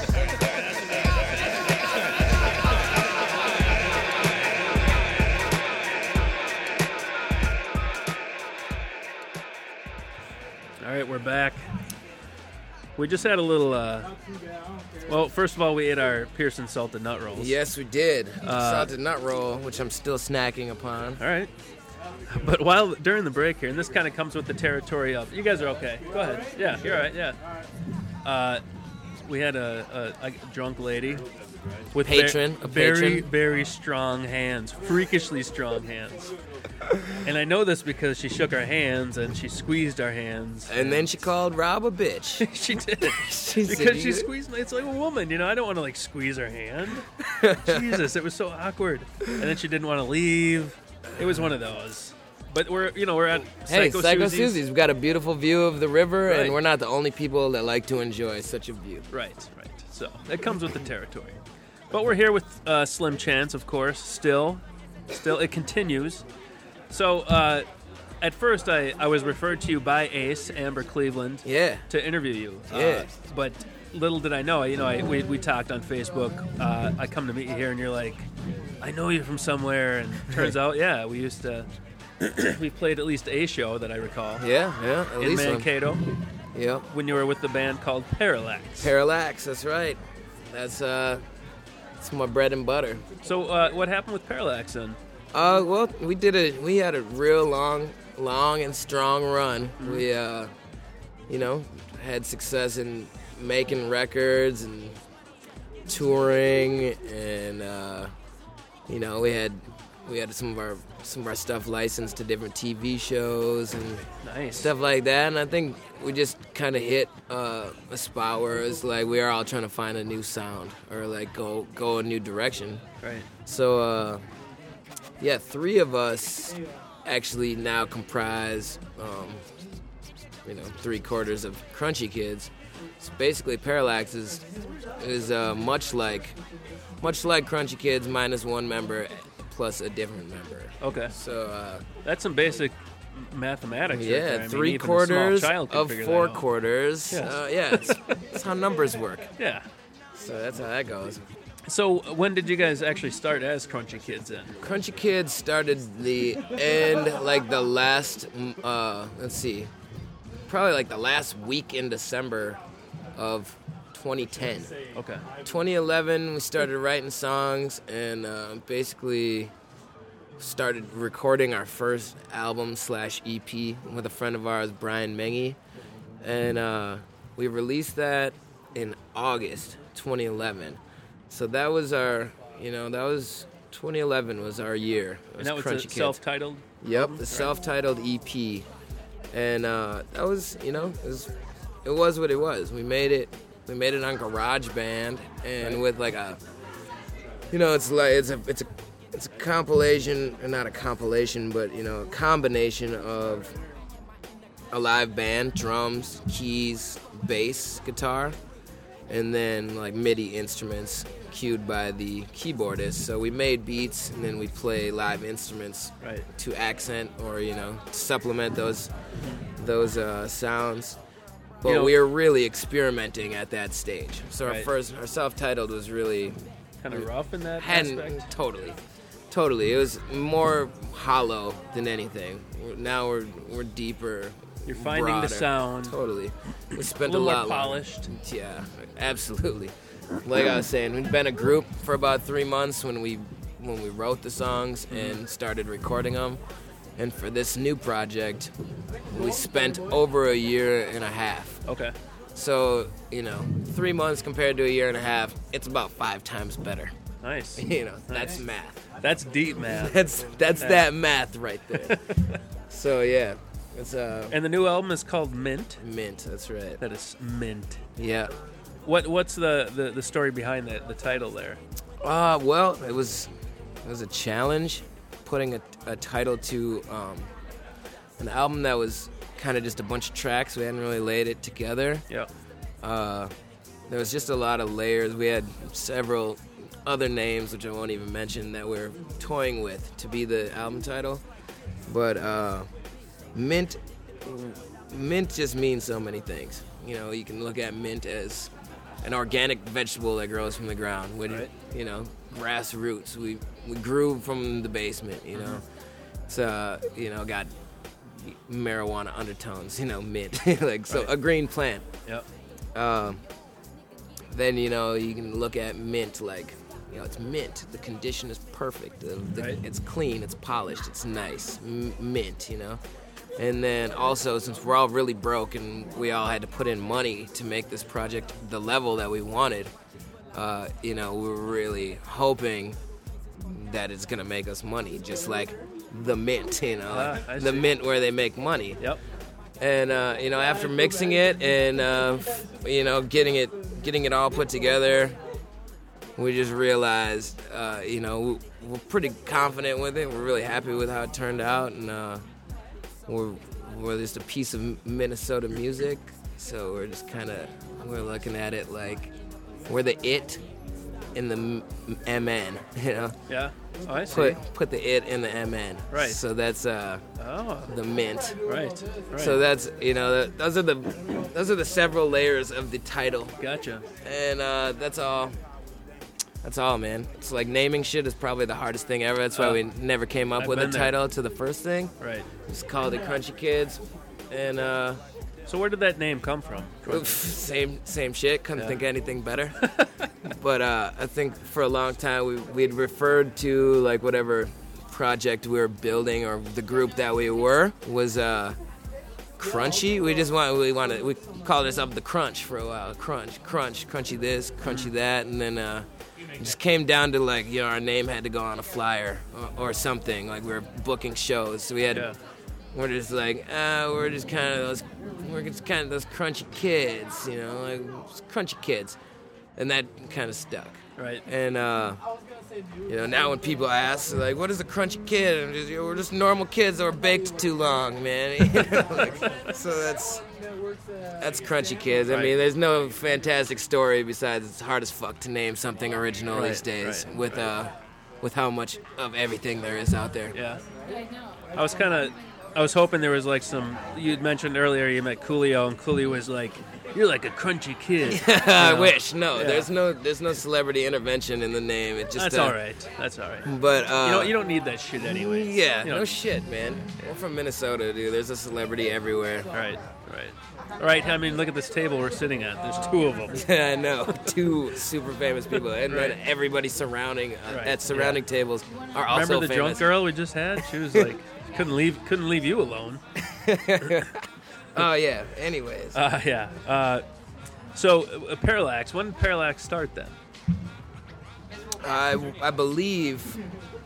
All right, we're back. We just had a little. Well, first of all, we ate our Pearson salted nut rolls. Yes, we did. Salted nut roll, which I'm still snacking upon. All right. But during the break here, and this kind of comes with the territory of, you guys are okay. Go ahead. Yeah, you're all right. Yeah. We had a drunk lady with Patron, a very, patron. very strong hands, freakishly strong hands. And I know this because she shook our hands and she squeezed our hands. And then she called Rob a bitch. She did. She said, Because she squeezed me. It's like a woman, you know. I don't want to like squeeze her hand. Jesus, it was so awkward. And then she didn't want to leave. It was one of those. But we're at Hey, Psycho Psycho Susie's. Susie's. We've got a beautiful view of the river, Right. and we're not the only people that like to enjoy such a view. Right. So that comes with the territory. But we're here with Slim Chance, of course. Still, it continues. So at first, I was referred to you by Ace, Amber Cleveland, Yeah. to interview you. Yeah. But little did I know, we talked on Facebook. I come to meet you here, and you're like, I know you from somewhere. And turns out, yeah, we used to. We played at least a show that I recall. Yeah, at In least one. Mankato, Yeah. when you were with the band called Parallax. Parallax, that's right. That's my bread and butter. So what happened with Parallax then? Well, we had a real long and strong run. Mm-hmm. We, had success in making records and touring, and we had some of our stuff licensed to different TV shows and Nice. stuff like that. And I think we just kind of hit a spot where it's like we are all trying to find a new sound or like go a new direction. Right. So, 3 of us actually now comprise, 3/4 of Crunchy Kids. So basically, Parallax is much like Crunchy Kids minus one member plus a different member. Okay. So, That's some basic mathematics. right there. I mean, 3 even a small quarters child can of figure 4 that out. quarters. Yes. That's how numbers work. Yeah. So that's how that goes. So when did you guys actually start as Crunchy Kids then? Crunchy Kids started the end, like the last, probably like the last week in December of 2010. Okay. 2011, we started writing songs and basically started recording our first album /EP with a friend of ours, Brian Mengy. And we released that in August 2011. So that was 2011 was our year. It And that was Crunchy a Kids. self-titled? Yep, the self-titled EP, and that was, it was what it was. We made it on GarageBand, and with like a, it's a compilation, or not a compilation, but a combination of a live band, drums, keys, bass, guitar, and then like MIDI instruments cued by the keyboardist. So we made beats and then we play live instruments Right. to accent or to supplement those sounds. But we were really experimenting at that stage. So Right. our self-titled was really Kind of rough in that hadn't aspect? totally. It was more hollow than anything. Now we're deeper. You're finding broader. the sound. Totally. We A spent little a more lot polished. Yeah, absolutely. Like I was saying, we'd been a group for about 3 months when we wrote the songs and started recording them. And for this new project, we spent over a year and a half. Okay. So, 3 months compared to a year and a half, it's about 5 times better. Nice. That's math. That's deep, man. That's that math right there. So yeah, it's And the new album is called Mint. mint. That's right. That is mint. Yeah. What's the story behind the title there? Well, it was a challenge putting a title to an album that was kind of just a bunch of tracks. We hadn't really laid it together. Yeah. There was just a lot of layers. We had several other names, which I won't even mention, that we're toying with to be the album title. But mint just means so many things. You can look at mint as an organic vegetable that grows from the ground. With, Right. Grassroots. We grew from the basement. It's got marijuana undertones. Mint. A green plant. Yep. Then you can look at mint like it's mint. The condition is perfect. Right. It's clean. It's polished. It's nice. Mint. And then also, since we're all really broke and we all had to put in money to make this project the level that we wanted, we were really hoping that it's gonna make us money, just like the Mint, you know, I the see. Mint where they make money. Yep. And you know, after mixing it and you know, getting it all put together, we just realized, you know, we're pretty confident with it. We're really happy with how it turned out, and we're just a piece of Minnesota music. So we're just we're looking at it like we're the it in the MN, you know. Yeah. Oh, I see. Put the it in the MN. Right. So that's the Mint. Right. So that's, you know, those are the several layers of the title. Gotcha. And that's all. That's all, man. It's like naming shit is probably the hardest thing ever. That's why we never came up I've with a been there. title to the first thing. Right. Just called it Crunchy Kids. And So where did that name come from? same shit. Couldn't think of anything better. But I think for a long time we'd referred to like whatever project we were building or the group that we were was Crunchy. We called ourselves the Crunch for a while. Crunchy this, Crunchy that, and then it just came down to like, you know, our name had to go on a flyer or something. Like we were booking shows, so we had. Yeah. We're just like, we're just kind of those crunchy kids, you know, like crunchy kids, and that kind of stuck. Right. And you know, now when people ask, like, what is a crunchy kid? And we're just normal kids that were baked too long, man. You know, like, so that's crunchy kids. I mean, there's no fantastic story besides it's hard as fuck to name something original these days with how much of everything there is out there. Yeah. I was hoping there was like some. You'd mentioned earlier you met Coolio, and Coolio was like, "You're like a crunchy kid." I wish. No, there's no celebrity intervention in the name. It just That's all right. That's all right. But you don't need that shit anyway. Yeah, You know. no shit, man. We're from Minnesota, dude. There's a celebrity everywhere. Right. All right. I mean, look at this table we're sitting at. There's two of them. I know, two super famous people, and then everybody surrounding at surrounding tables are also Remember the famous. drunk girl we just had? She was like, couldn't leave you alone. Oh yeah. Anyways, Yeah. So Parallax. When did Parallax start then? I believe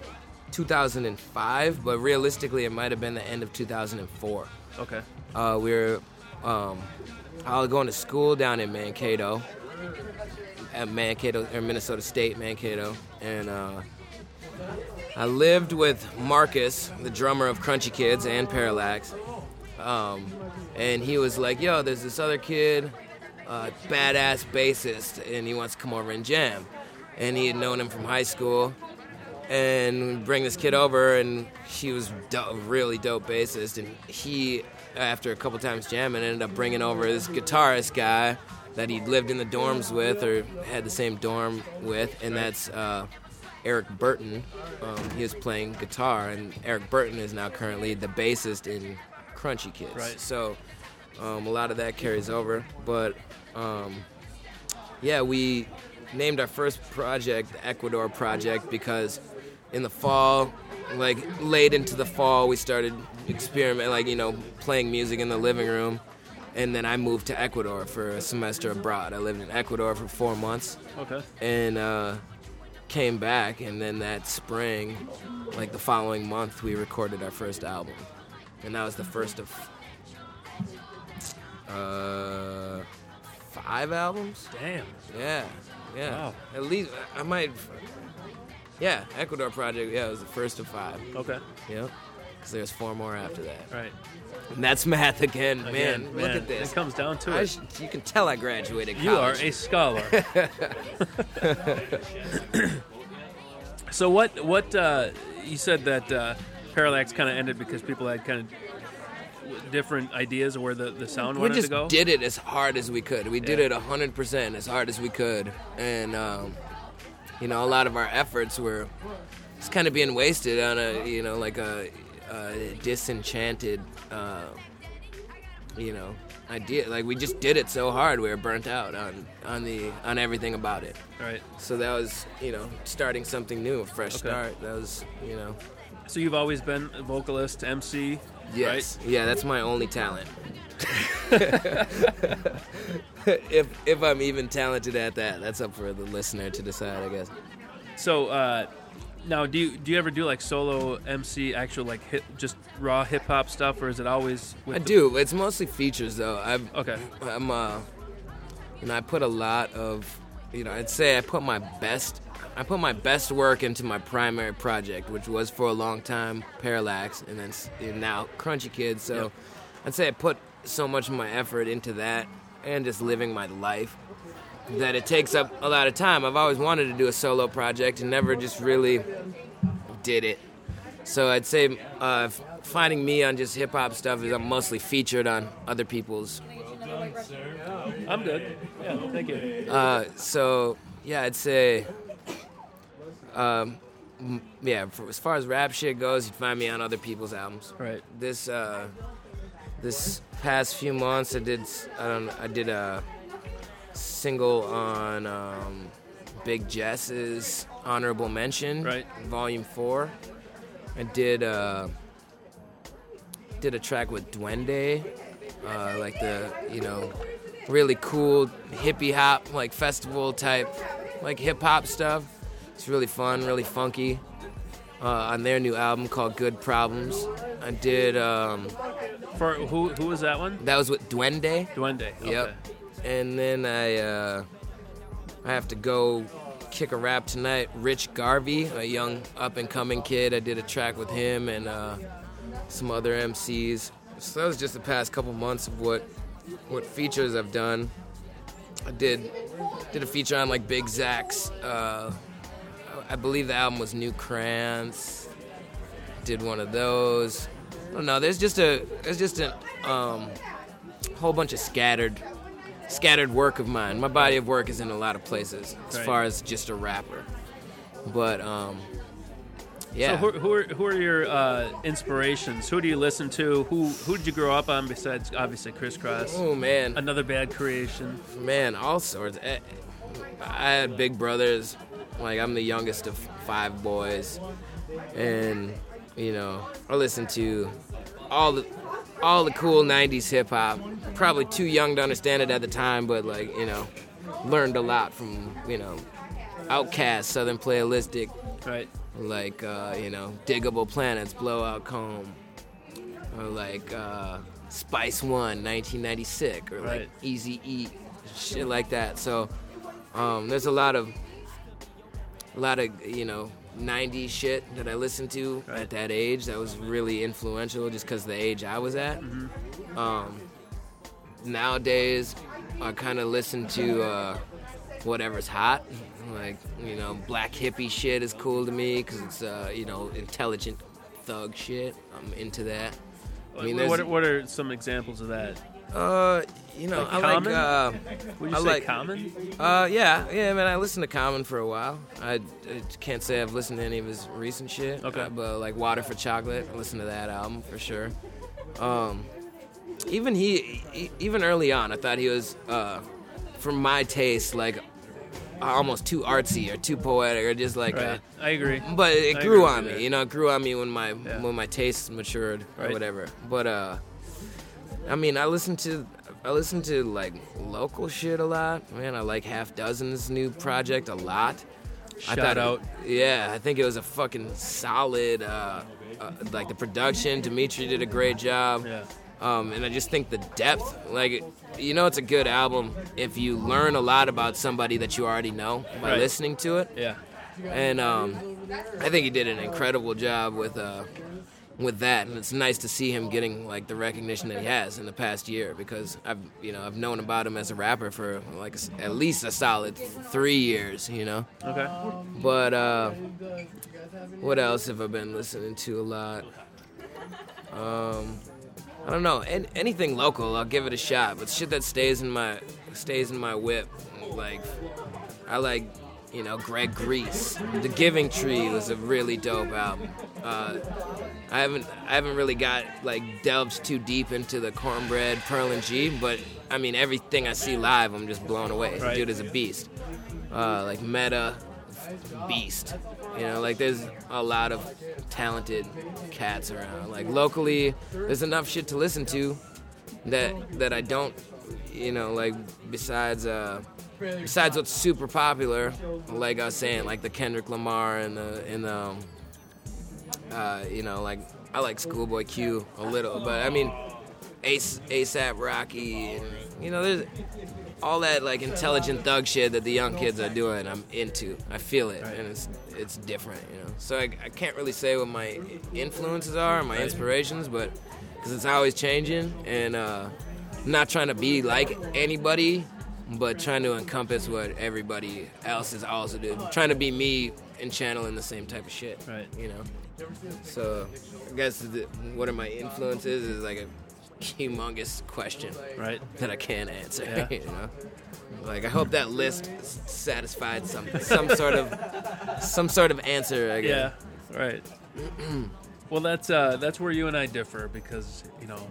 2005, but realistically, it might have been the end of 2004. Okay. We were I was going to school down in Mankato, at Minnesota State, Mankato, and I lived with Marcus, the drummer of Crunchy Kids and Parallax, and he was like, yo, there's this other kid, badass bassist, and he wants to come over and jam. And he had known him from high school, and we bring this kid over, and she was really dope bassist, and he, after a couple times jamming, ended up bringing over this guitarist guy that he'd lived in the dorms with or had the same dorm with, and that's Eric Burton. He was playing guitar, and Eric Burton is now currently the bassist in Crunchy Kids. Right. So a lot of that carries over, but yeah, we named our first project the Ecuador Project because in the fall, like late into the fall, we started experimenting, like, you know, playing music in the living room. And then I moved to Ecuador for a semester abroad. I lived in Ecuador for 4 months. Okay. And came back, and then that spring, like the following month, we recorded our first album. And that was the first of 5 albums. Damn. Yeah. Wow. At least I might. Yeah, Ecuador Project. Yeah, it was the first of 5. Okay. Yep. Because there's 4 more after that. Right. And that's math again, man. Again, Look at this. It comes down to it. You can tell I graduated college. You are a scholar. So what you said that Parallax kind of ended because people had kind of different ideas of where the sound We wanted just to go? did it as hard as we could. We did it 100% as hard as we could. And, you know, a lot of our efforts were just kind of being wasted on a, you know, like a disenchanted, you know, idea. Like, we just did it so hard, we were burnt out on everything about it. Right. So that was, you know, starting something new, a fresh Okay. start. That was, you know. So you've always been a vocalist, MC, Yes. right? Yeah, that's my only talent. if I'm even talented at that, that's up for the listener to decide, I guess. So Now, do you ever do like solo MC, actual like just raw hip hop stuff, or is it always? I do. It's mostly features though. Okay. I put a lot of, I'd say I put my best work into my primary project, which was for a long time Parallax, and then now Crunchy Kid. So Yep. I'd say I put so much of my effort into that and just living my life that it takes up a lot of time. I've always wanted to do a solo project and never just really did it. So I'd say finding me on just hip-hop stuff is I'm mostly featured on other people's. I'm good. Yeah, thank you. I'd say, as far as rap shit goes, you'd find me on other people's albums. Right. This past few months, I did a single on Big Jess's Honorable Mention, Right. Volume 4. I did a track with Duende, like the really cool hippie hop, like festival type, like hip hop stuff. It's really fun, really funky. On their new album called Good Problems, I did. For who was that one? That was with Duende. Duende. Okay. Yep. And then I have to go kick a rap tonight. Rich Garvey, a young up-and-coming kid. I did a track with him and some other MCs. So that was just the past couple months of what features I've done. I did a feature on like Big Zach's. I believe the album was New Crayons. Did one of those. I don't know. There's just a whole bunch of scattered work of mine. My body of work is in a lot of places as Right. far as just a rapper. But yeah. So who are your inspirations? Who do you listen to? Who did you grow up on besides obviously Criss Cross? Oh man, Another Bad Creation. man, all sorts. I had big brothers. Like I'm the youngest of 5 boys, and I listened to all the cool '90s hip hop. Probably too young to understand it at the time, but learned a lot from Outkast, Southern Playalistic, Right. like Diggable Planets, Blowout Comb, or like Spice One, 1996, or like Right. Easy E, shit like that. So there's a lot of 90s shit that I listened to Right. at that age that was really influential just because the age I was at. Nowadays, I kind of listen to whatever's hot. Like, black hippie shit is cool to me because it's, intelligent thug shit. I'm into that. I mean, What are some examples of that? I Common? like, Would you I say like- Common? yeah, man, I listened to Common for a while. I can't say I've listened to any of his recent shit. Okay. But like Water for Chocolate, I listened to that album for sure. Even early on, I thought he was, for my taste, like almost too artsy or too poetic or just like. Right. I agree. But it I grew agree on with me, that. It grew on me when my Yeah. when my tastes matured or Right. whatever. But I mean, I listen to like local shit a lot. Man, I like Half Dozen's new project a lot. Shout out. Yeah, I think it was a fucking solid. Like the production, Dimitri did a great job. Yeah. And I just think the depth, like, it's a good album if you learn a lot about somebody that you already know by Right. listening to it. Yeah. And I think he did an incredible job with that, and it's nice to see him getting like the recognition that he has in the past year because I've known about him as a rapper for like at least a solid 3 years, Okay. But what else have I been listening to a lot? I don't know. Anything local, I'll give it a shot. But shit that stays in my whip, like I like, Greg Grease. The Giving Tree was a really dope album. I haven't really got like delved too deep into the Cornbread, Pearl and G, but I mean everything I see live, I'm just blown away. Right. Dude is a beast. Like Meta, beast. Like there's a lot of talented cats around. Like locally, there's enough shit to listen to that I don't you know, like besides what's super popular, like I was saying, like the Kendrick Lamar and the you know, like I like Schoolboy Q a little, but I mean ASAP Rocky, and you know, there's all that like intelligent thug shit that the young kids are doing. I'm into. I feel it, and it's different, you know. So I can't really say what my influences are, my inspirations, but because it's always changing, and not trying to be like anybody, but trying to encompass what everybody else is also doing. Trying to be me and channeling the same type of shit, Right. you know. So I guess what are my influences is like a humongous question, Right. that I can't answer. Yeah. You know, like I hope that list satisfied some sort of answer. I guess. Yeah. Right. Well, that's where you and I differ, because you know,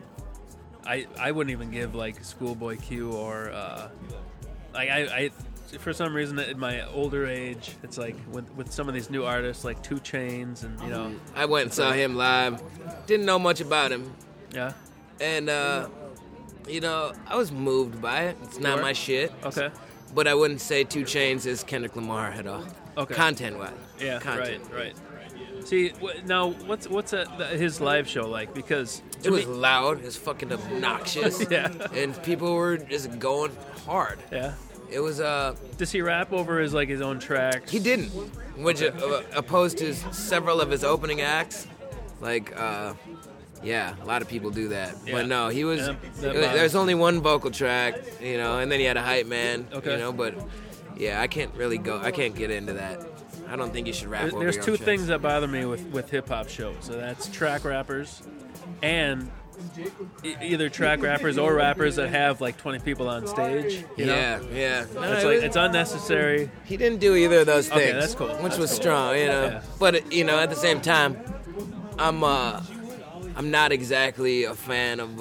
I wouldn't even give like Schoolboy Q or like I for some reason at my older age, it's like with some of these new artists like 2 Chainz, and you know, I went and saw him live. Didn't know much about him, yeah. and you know, I was moved by it. It's not Sure. my shit. Okay. But I wouldn't say 2 Chainz is Kendrick Lamar at all. Okay. Content-wise. Yeah. Content. Right. See, now what's his live show like? Because It was loud. It was fucking obnoxious. Yeah. And people were just going hard. Yeah. It was Does he rap over his own tracks? he didn't, which opposed to several of his opening acts. Like yeah, a lot of people do that. Yeah. But no, he was. Yeah, that There's only one vocal track, you know, and then he had a hype man. Okay. You know, but yeah, I can't get into that. I don't think you should rap over There's your 2 own things tracks. that bother me with hip hop shows. So that's track rappers, and either track rappers or rappers that have like 20 people on stage. You know? Yeah. No, It's it like was- it's unnecessary. He didn't do either of those things. Okay, that's cool. Which That's was cool. strong, you know. Yeah. But you know, at the same time, I'm not exactly a fan of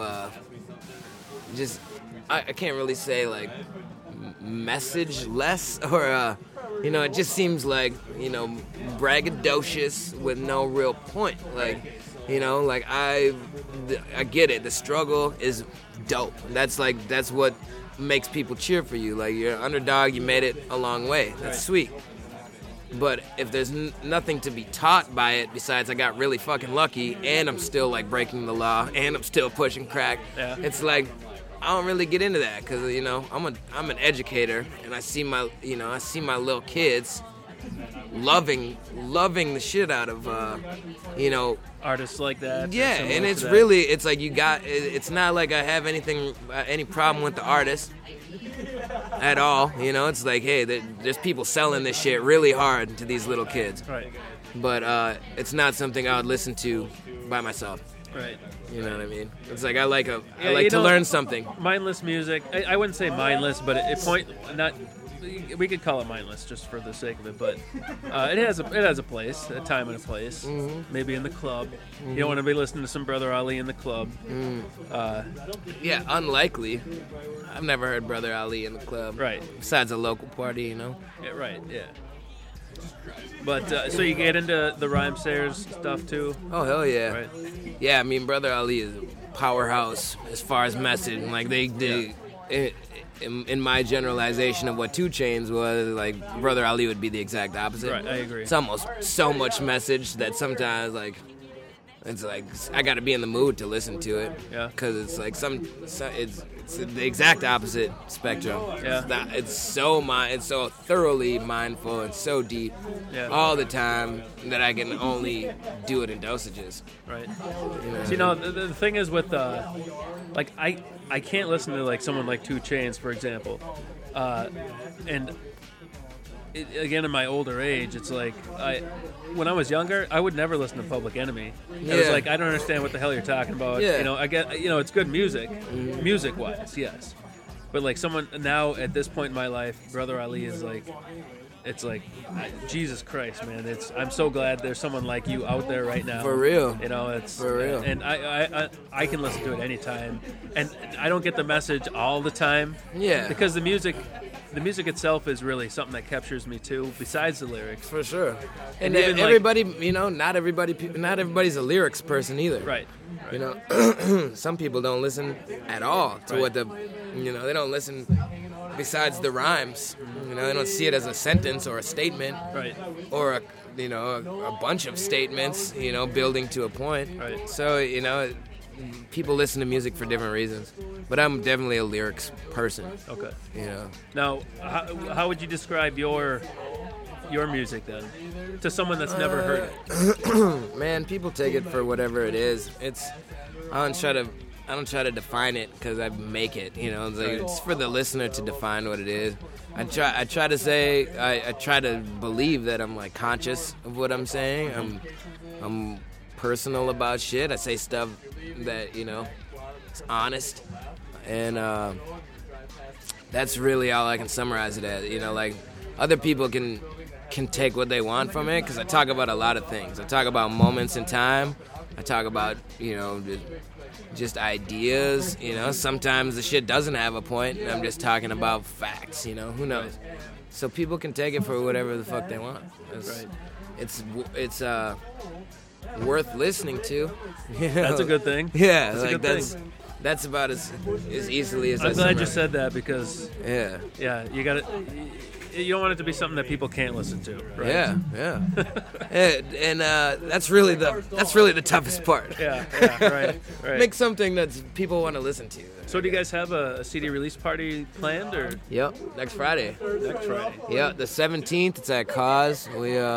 just. I can't really say like message less or you know. It just seems like, you know, braggadocious with no real point. Like, you know, like I get it. The struggle is dope. That's what makes people cheer for you. Like, you're an underdog. You made it a long way. That's sweet. But if there's nothing to be taught by it besides I got really fucking lucky and I'm still like breaking the law and I'm still pushing crack, Yeah. it's like I don't really get into that because, you know, I'm an educator and I see my little kids loving the shit out of you know. Artists like that. or Yeah, similar and to it's that. really, it's like it's not like I have any problem with the artist at all. You know, it's like, hey, there's people selling this shit really hard to these little kids. Right. But it's not something I would listen to by myself. Right. You know what I mean? It's like I like Yeah, to you know, learn something. Mindless music. I wouldn't say mindless, but we could call it mindless just for the sake of it. But it has a place, a time and a place. Mm-hmm. Maybe in the club. You don't want to be listening to some Brother Ali in the club. Yeah, unlikely. I've never heard Brother Ali in the club. Right. Besides a local party, you know. Yeah, right. Yeah. But so you get into the Rhyme Sayers stuff too, Oh hell yeah. right? Yeah, I mean, Brother Ali is a powerhouse as far as message. Like in my generalization of what 2 Chainz was, like Brother Ali would be the exact opposite. Right, I agree. It's almost so much message that sometimes like it's like I got to be in the mood to listen to it. Yeah. Because it's like it's the exact opposite spectrum. Yeah. It's so thoroughly mindful and so deep Yeah. all the time that I can only do it in dosages. Right. You know? So, you know, the thing is with like I can't listen to like someone like 2 Chainz, for example, and again in my older age, it's like when I was younger, I would never listen to Public Enemy. I was Yeah. like, I don't understand what the hell you're talking about. Yeah. You know, I get, you know, it's good music, music-wise, yes. But like someone now at this point in my life, Brother Ali is like, it's like, Jesus Christ, man! I'm so glad there's someone like you out there right now. For real. You know, it's For real. And I can listen to it anytime, and I don't get the message all the time. Yeah. Because the music the music itself is really something that captures me too, besides the lyrics. For sure. And even, everybody, not everybody's a lyrics person either. Right. You know, some people don't listen at all to what they don't listen besides the rhymes. You know, they don't see it as a sentence or a statement. Right. Or a bunch of statements, building to a point. Right. So, people listen to music for different reasons. But I'm definitely a lyrics person. Okay. Now, how would you describe your music then to someone that's never heard it? Man, people take it for whatever it is. I don't try to define it because I make it. It's for the listener to define what it is. I try to believe that I'm like conscious of what I'm saying. I'm personal about shit. I say stuff that it's honest, and that's really all I can summarize it as. Like other people can take what they want from it because I talk about a lot of things. I talk about moments in time. I talk about just ideas. Sometimes the shit doesn't have a point, and I'm just talking about facts. Who knows? So people can take it for whatever the fuck they want. It's worth listening to. That's a good thing. Yeah, that's a good thing. That's about as easily as I'm glad you said that because yeah, you got it. You don't want it to be something that people can't listen to, right? Yeah. and that's really the toughest part. Yeah, right. Make something that people want to listen to. So do you guys have a CD release party planned or? Yep, next Friday. Yeah, the 17th. It's at Cause.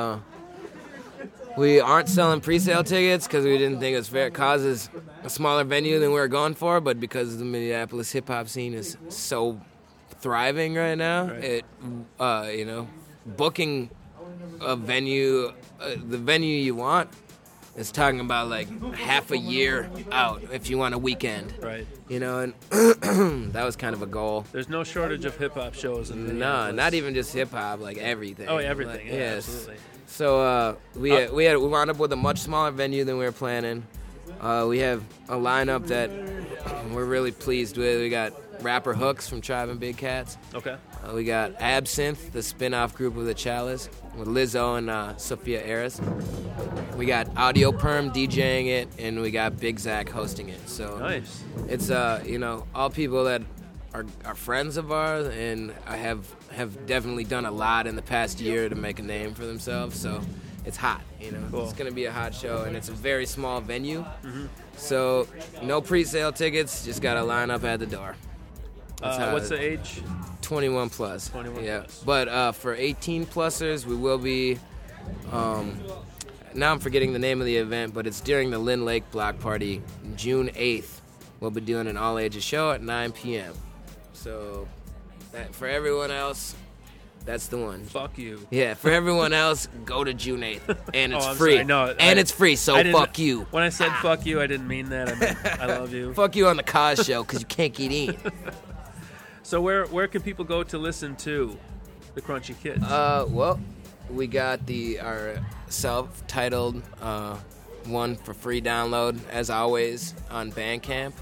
We aren't selling pre-sale tickets because we didn't think it was fair. Cause is a smaller venue than we were going for, but because the Minneapolis hip-hop scene is so thriving right now, it booking a venue, the venue you want, is talking about like half a year out if you want a weekend. Right. And that was kind of a goal. There's no shortage of hip-hop shows in No, not even just hip-hop, like everything. Oh, everything. Like, yes. Absolutely. So we wound up with a much smaller venue than we were planning. We have a lineup that we're really pleased with. We got rapper Hooks from Tribe and Big Cats. Okay. We got Absinthe, the spin-off group of the Chalice, with Lizzo and Sophia Aris. We got Audio Perm DJing it, and we got Big Zach hosting it. So nice. It's all people that are friends of ours, and I have definitely done a lot in the past year to make a name for themselves. So it's hot, Cool. It's gonna be a hot show, and it's a very small venue. Mm-hmm. So no pre-sale tickets, just gotta line up at the door. What's the age? 21 plus. 21 yeah. plus. But for 18 plussers, we will be. Now I'm forgetting the name of the event, but it's during the Lynn Lake Block Party, June 8th. We'll be doing an all-ages show at 9 p.m. So, for everyone else, that's the one. Fuck you. Yeah, for everyone else, go to June 8th, and it's I'm free. sorry. No, it's free, so fuck you. When I said fuck you, I didn't mean that. I meant I love you. Fuck you on the Cause show, because you can't get in. So where can people go to listen to the Crunchy Kids? Well, we got our self-titled one for free download, as always, on Bandcamp.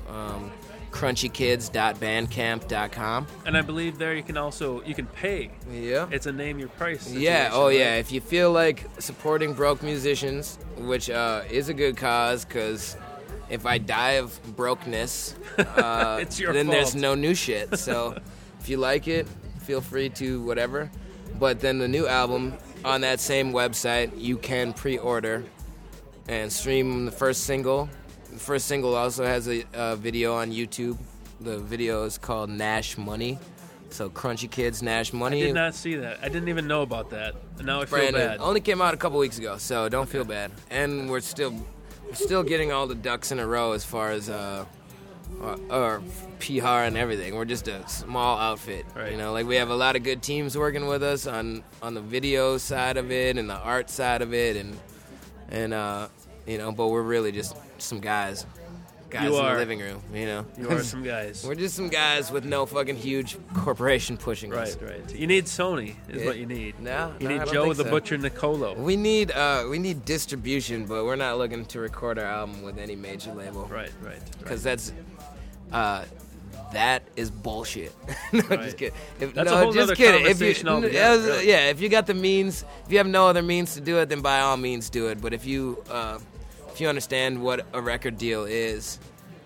crunchykids.bandcamp.com. And I believe there you can pay. Yeah. It's a name your price situation, yeah, oh right? yeah. If you feel like supporting broke musicians, which is a good cause, because if I die of brokenness, it's your then fault. There's no new shit. So if you like it, feel free to whatever. But then the new album, on that same website, you can pre-order and stream the first single. The first single also has a video on YouTube. The video is called Nash Money. So Crunchy Kids, Nash Money. I did not see that. I didn't even know about that. And now I feel Brand new. bad. Only came out a couple weeks ago, so don't feel bad. And we're still getting all the ducks in a row as far as our PR and everything. We're just a small outfit, right. Like we have a lot of good teams working with us on the video side of it and the art side of it, and but we're really just some guys in the living room, You are some guys. We're just some guys with no fucking huge corporation pushing us. Right. You need Sony is what you need. No, you I need don't Joe think the so. Butcher Nicolo. We need distribution, but we're not looking to record our album with any major label. Right. Because that's that is bullshit. No, Right. just kidding. That's a whole just other kidding. conversation altogether, really. Yeah, if you got the means, if you have no other means to do it, then by all means do it. But if you understand what a record deal is,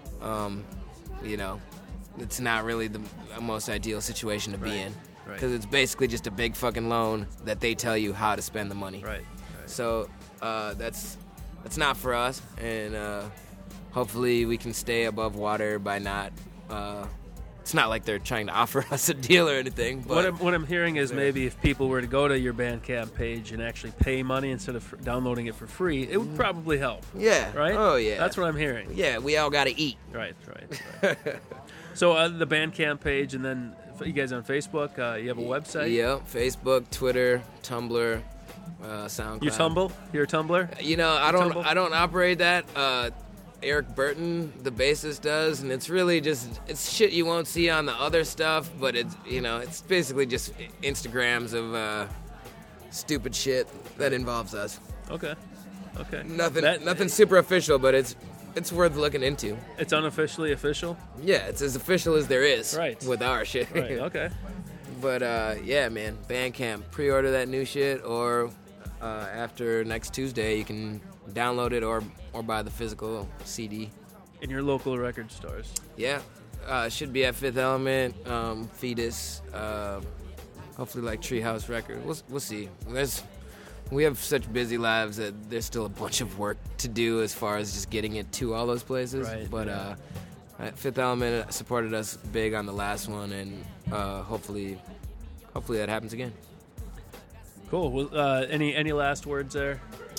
it's not really the most ideal situation to be in. Right. Because it's basically just a big fucking loan that they tell you how to spend the money. Right. So that's not for us, and hopefully we can stay above water by not. It's not like they're trying to offer us a deal or anything. But What I'm hearing is maybe if people were to go to your Bandcamp page and actually pay money instead of downloading it for free, it would probably help. yeah, Right? Oh yeah, That's what I'm hearing. Yeah, we all got to eat. Right. So the Bandcamp page, and then you guys on Facebook, you have a website? Yep, Facebook, Twitter, Tumblr, SoundCloud. You tumble? You're a Tumbler? I don't operate that. Eric Burton, the bassist, does, and it's really just shit you won't see on the other stuff, but it's basically just Instagrams of stupid shit that involves us. Okay. Nothing super official, but it's worth looking into. It's unofficially official? Yeah, it's as official as there is. Right. With our shit. Right, okay. But yeah, man, Bandcamp, pre-order that new shit, or after next Tuesday, you can download it or buy the physical CD. In your local record stores? Yeah, should be at Fifth Element, Fetus, hopefully like Treehouse Record. We'll see. We have such busy lives that there's still a bunch of work to do as far as just getting it to all those places. Right. But Fifth Element supported us big on the last one, and hopefully that happens again. Cool. Well, any last words there?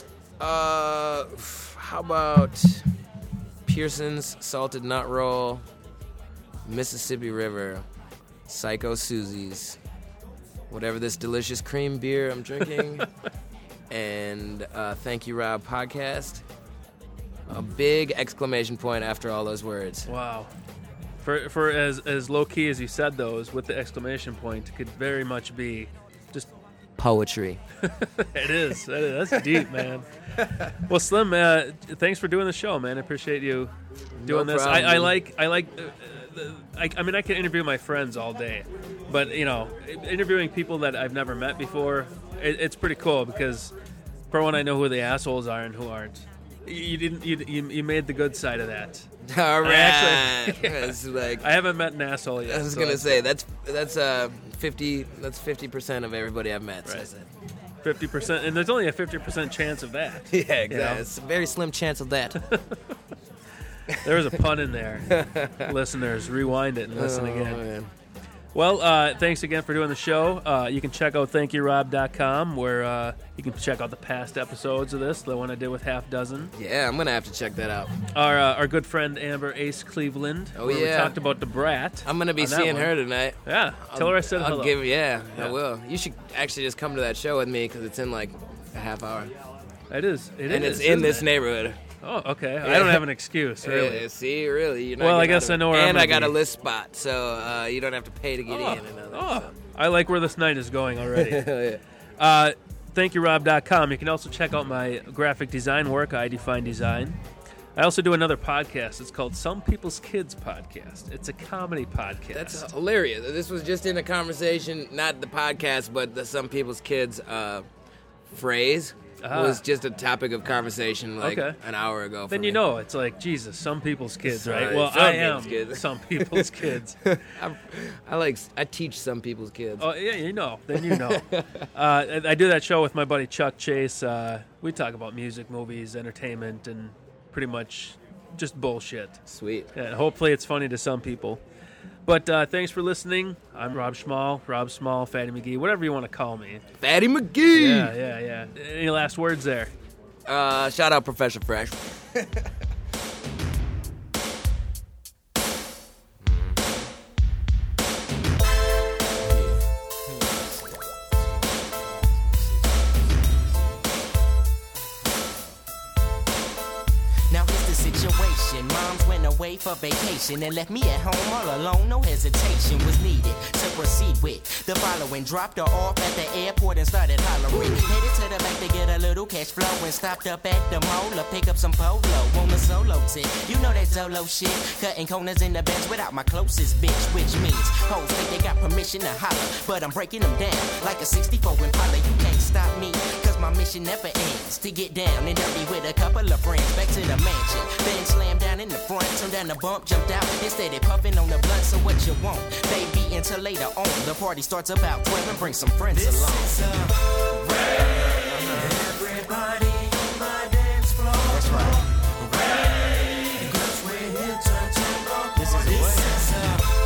How about Pearson's Salted Nut Roll, Mississippi River, Psycho Susie's, whatever this delicious cream beer I'm drinking, and Thank You Rob podcast. A big exclamation point after all those words. Wow. For as low key as you said those, with the exclamation point, could very much be just poetry. It is. That's deep, man. Well, Slim, thanks for doing the show, man. I appreciate you doing this. problem. I like. I mean, I can interview my friends all day, but interviewing people that I've never met before, it's pretty cool because, for one, I know who the assholes are and who aren't. You made the good side of that. All right. Actually, It's like, I haven't met an asshole yet. I was so gonna say that's 50% of everybody I've met. So I Right. said. 50%, and there's only a 50% chance of that. Yeah, exactly. You know? It's a very slim chance of that. There was a pun in there. Listeners, rewind it and listen again. Man. Well, thanks again for doing the show. You can check out thankyourob.com where you can check out the past episodes of this, the one I did with Half Dozen. Yeah, I'm gonna have to check that out. Our good friend Amber Ace Cleveland. Oh, where we yeah. talked about the Brat. I'm gonna be on that seeing one. her tonight. Yeah, tell her I said hello. Yeah, Yeah. I will. You should actually just come to that show with me because it's in like a half hour. It is. And it's in this neighborhood. Oh, okay. I don't have an excuse, really. Yeah, see, really. You're not Well, I getting guess out of I know where it. I'm And gonna I got be. a list spot, so you don't have to pay to get in. And all that stuff. I like where this night is going already. Yeah. ThankYouRob.com. You can also check out my graphic design work, I Define Design. I also do another podcast. It's called Some People's Kids Podcast. It's a comedy podcast. That's hilarious. This was just in a conversation, not the podcast, but the Some People's Kids phrase was just a topic of conversation like Okay. an hour ago. Then for you me. know it's like, Jesus, some people's kids, right? Sorry, Well, some I people's am kids. some people's kids. I teach some people's kids. Oh, yeah, you know. Then you know. I do that show with my buddy Chuck Chase. We talk about music, movies, entertainment, and pretty much just bullshit. Sweet. And hopefully it's funny to some people. But thanks for listening. I'm Rob Small, Fatty McGee, whatever you want to call me. Fatty McGee. Yeah. Any last words there? Shout out Professor Fresh. Now here's the situation. Moms went away away for vacation and left me at home all alone. No hesitation was needed to proceed with the following. Dropped her off at the airport and started hollering. Headed to the back to get a little cash flow and stopped up at the mall to pick up some polo on the solo tip. You know that solo shit, cutting corners in the bench without my closest bitch, which means hoes think they got permission to holler, but I'm breaking them down like a 64 Impala. You can't stop me, cause my mission never ends. To get down and dirty with a couple of friends, back to the mansion, then slam down in the front, turn down the bump, jumped out, instead of puffing on the blunt. So what you want, baby, until later on. The party starts about 12 and bring some friends this along. Is a everybody on my dance floor. That's right. Cause we're here to tango. This is a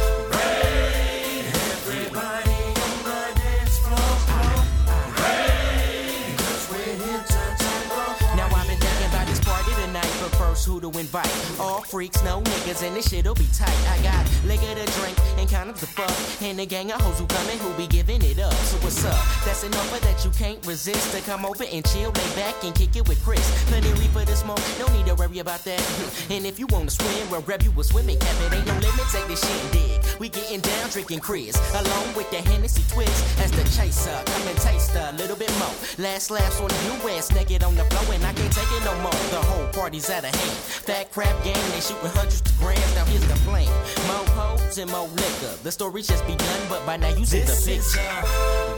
everybody on my dance floor. Cause we're here to tango. Now I've been thinking about this party tonight, but first who to invite? All freaks, no niggas, and this shit'll be tight. I got liquor to drink and kind of the fuck, and a gang of hoes who coming who be giving it up. So what's up? That's an offer that you can't resist, to come over and chill, lay back and kick it with Chris. Plenty reefer to smoke, no need to worry about that. And if you wanna swim, we'll grab you a swimming cap. It ain't no limit, take this shit and dig. We getting down, drinking Chris, along with the Hennessy twist. As the chaser, come and taste a little bit more. Last laughs on the US, naked on the floor, and I can't take it no more. The whole party's out of hand. Fat crap game, they shooting hundreds of grams. Now here's the flame. More hoes and more liquor. The story's just begun, but by now you see the picture.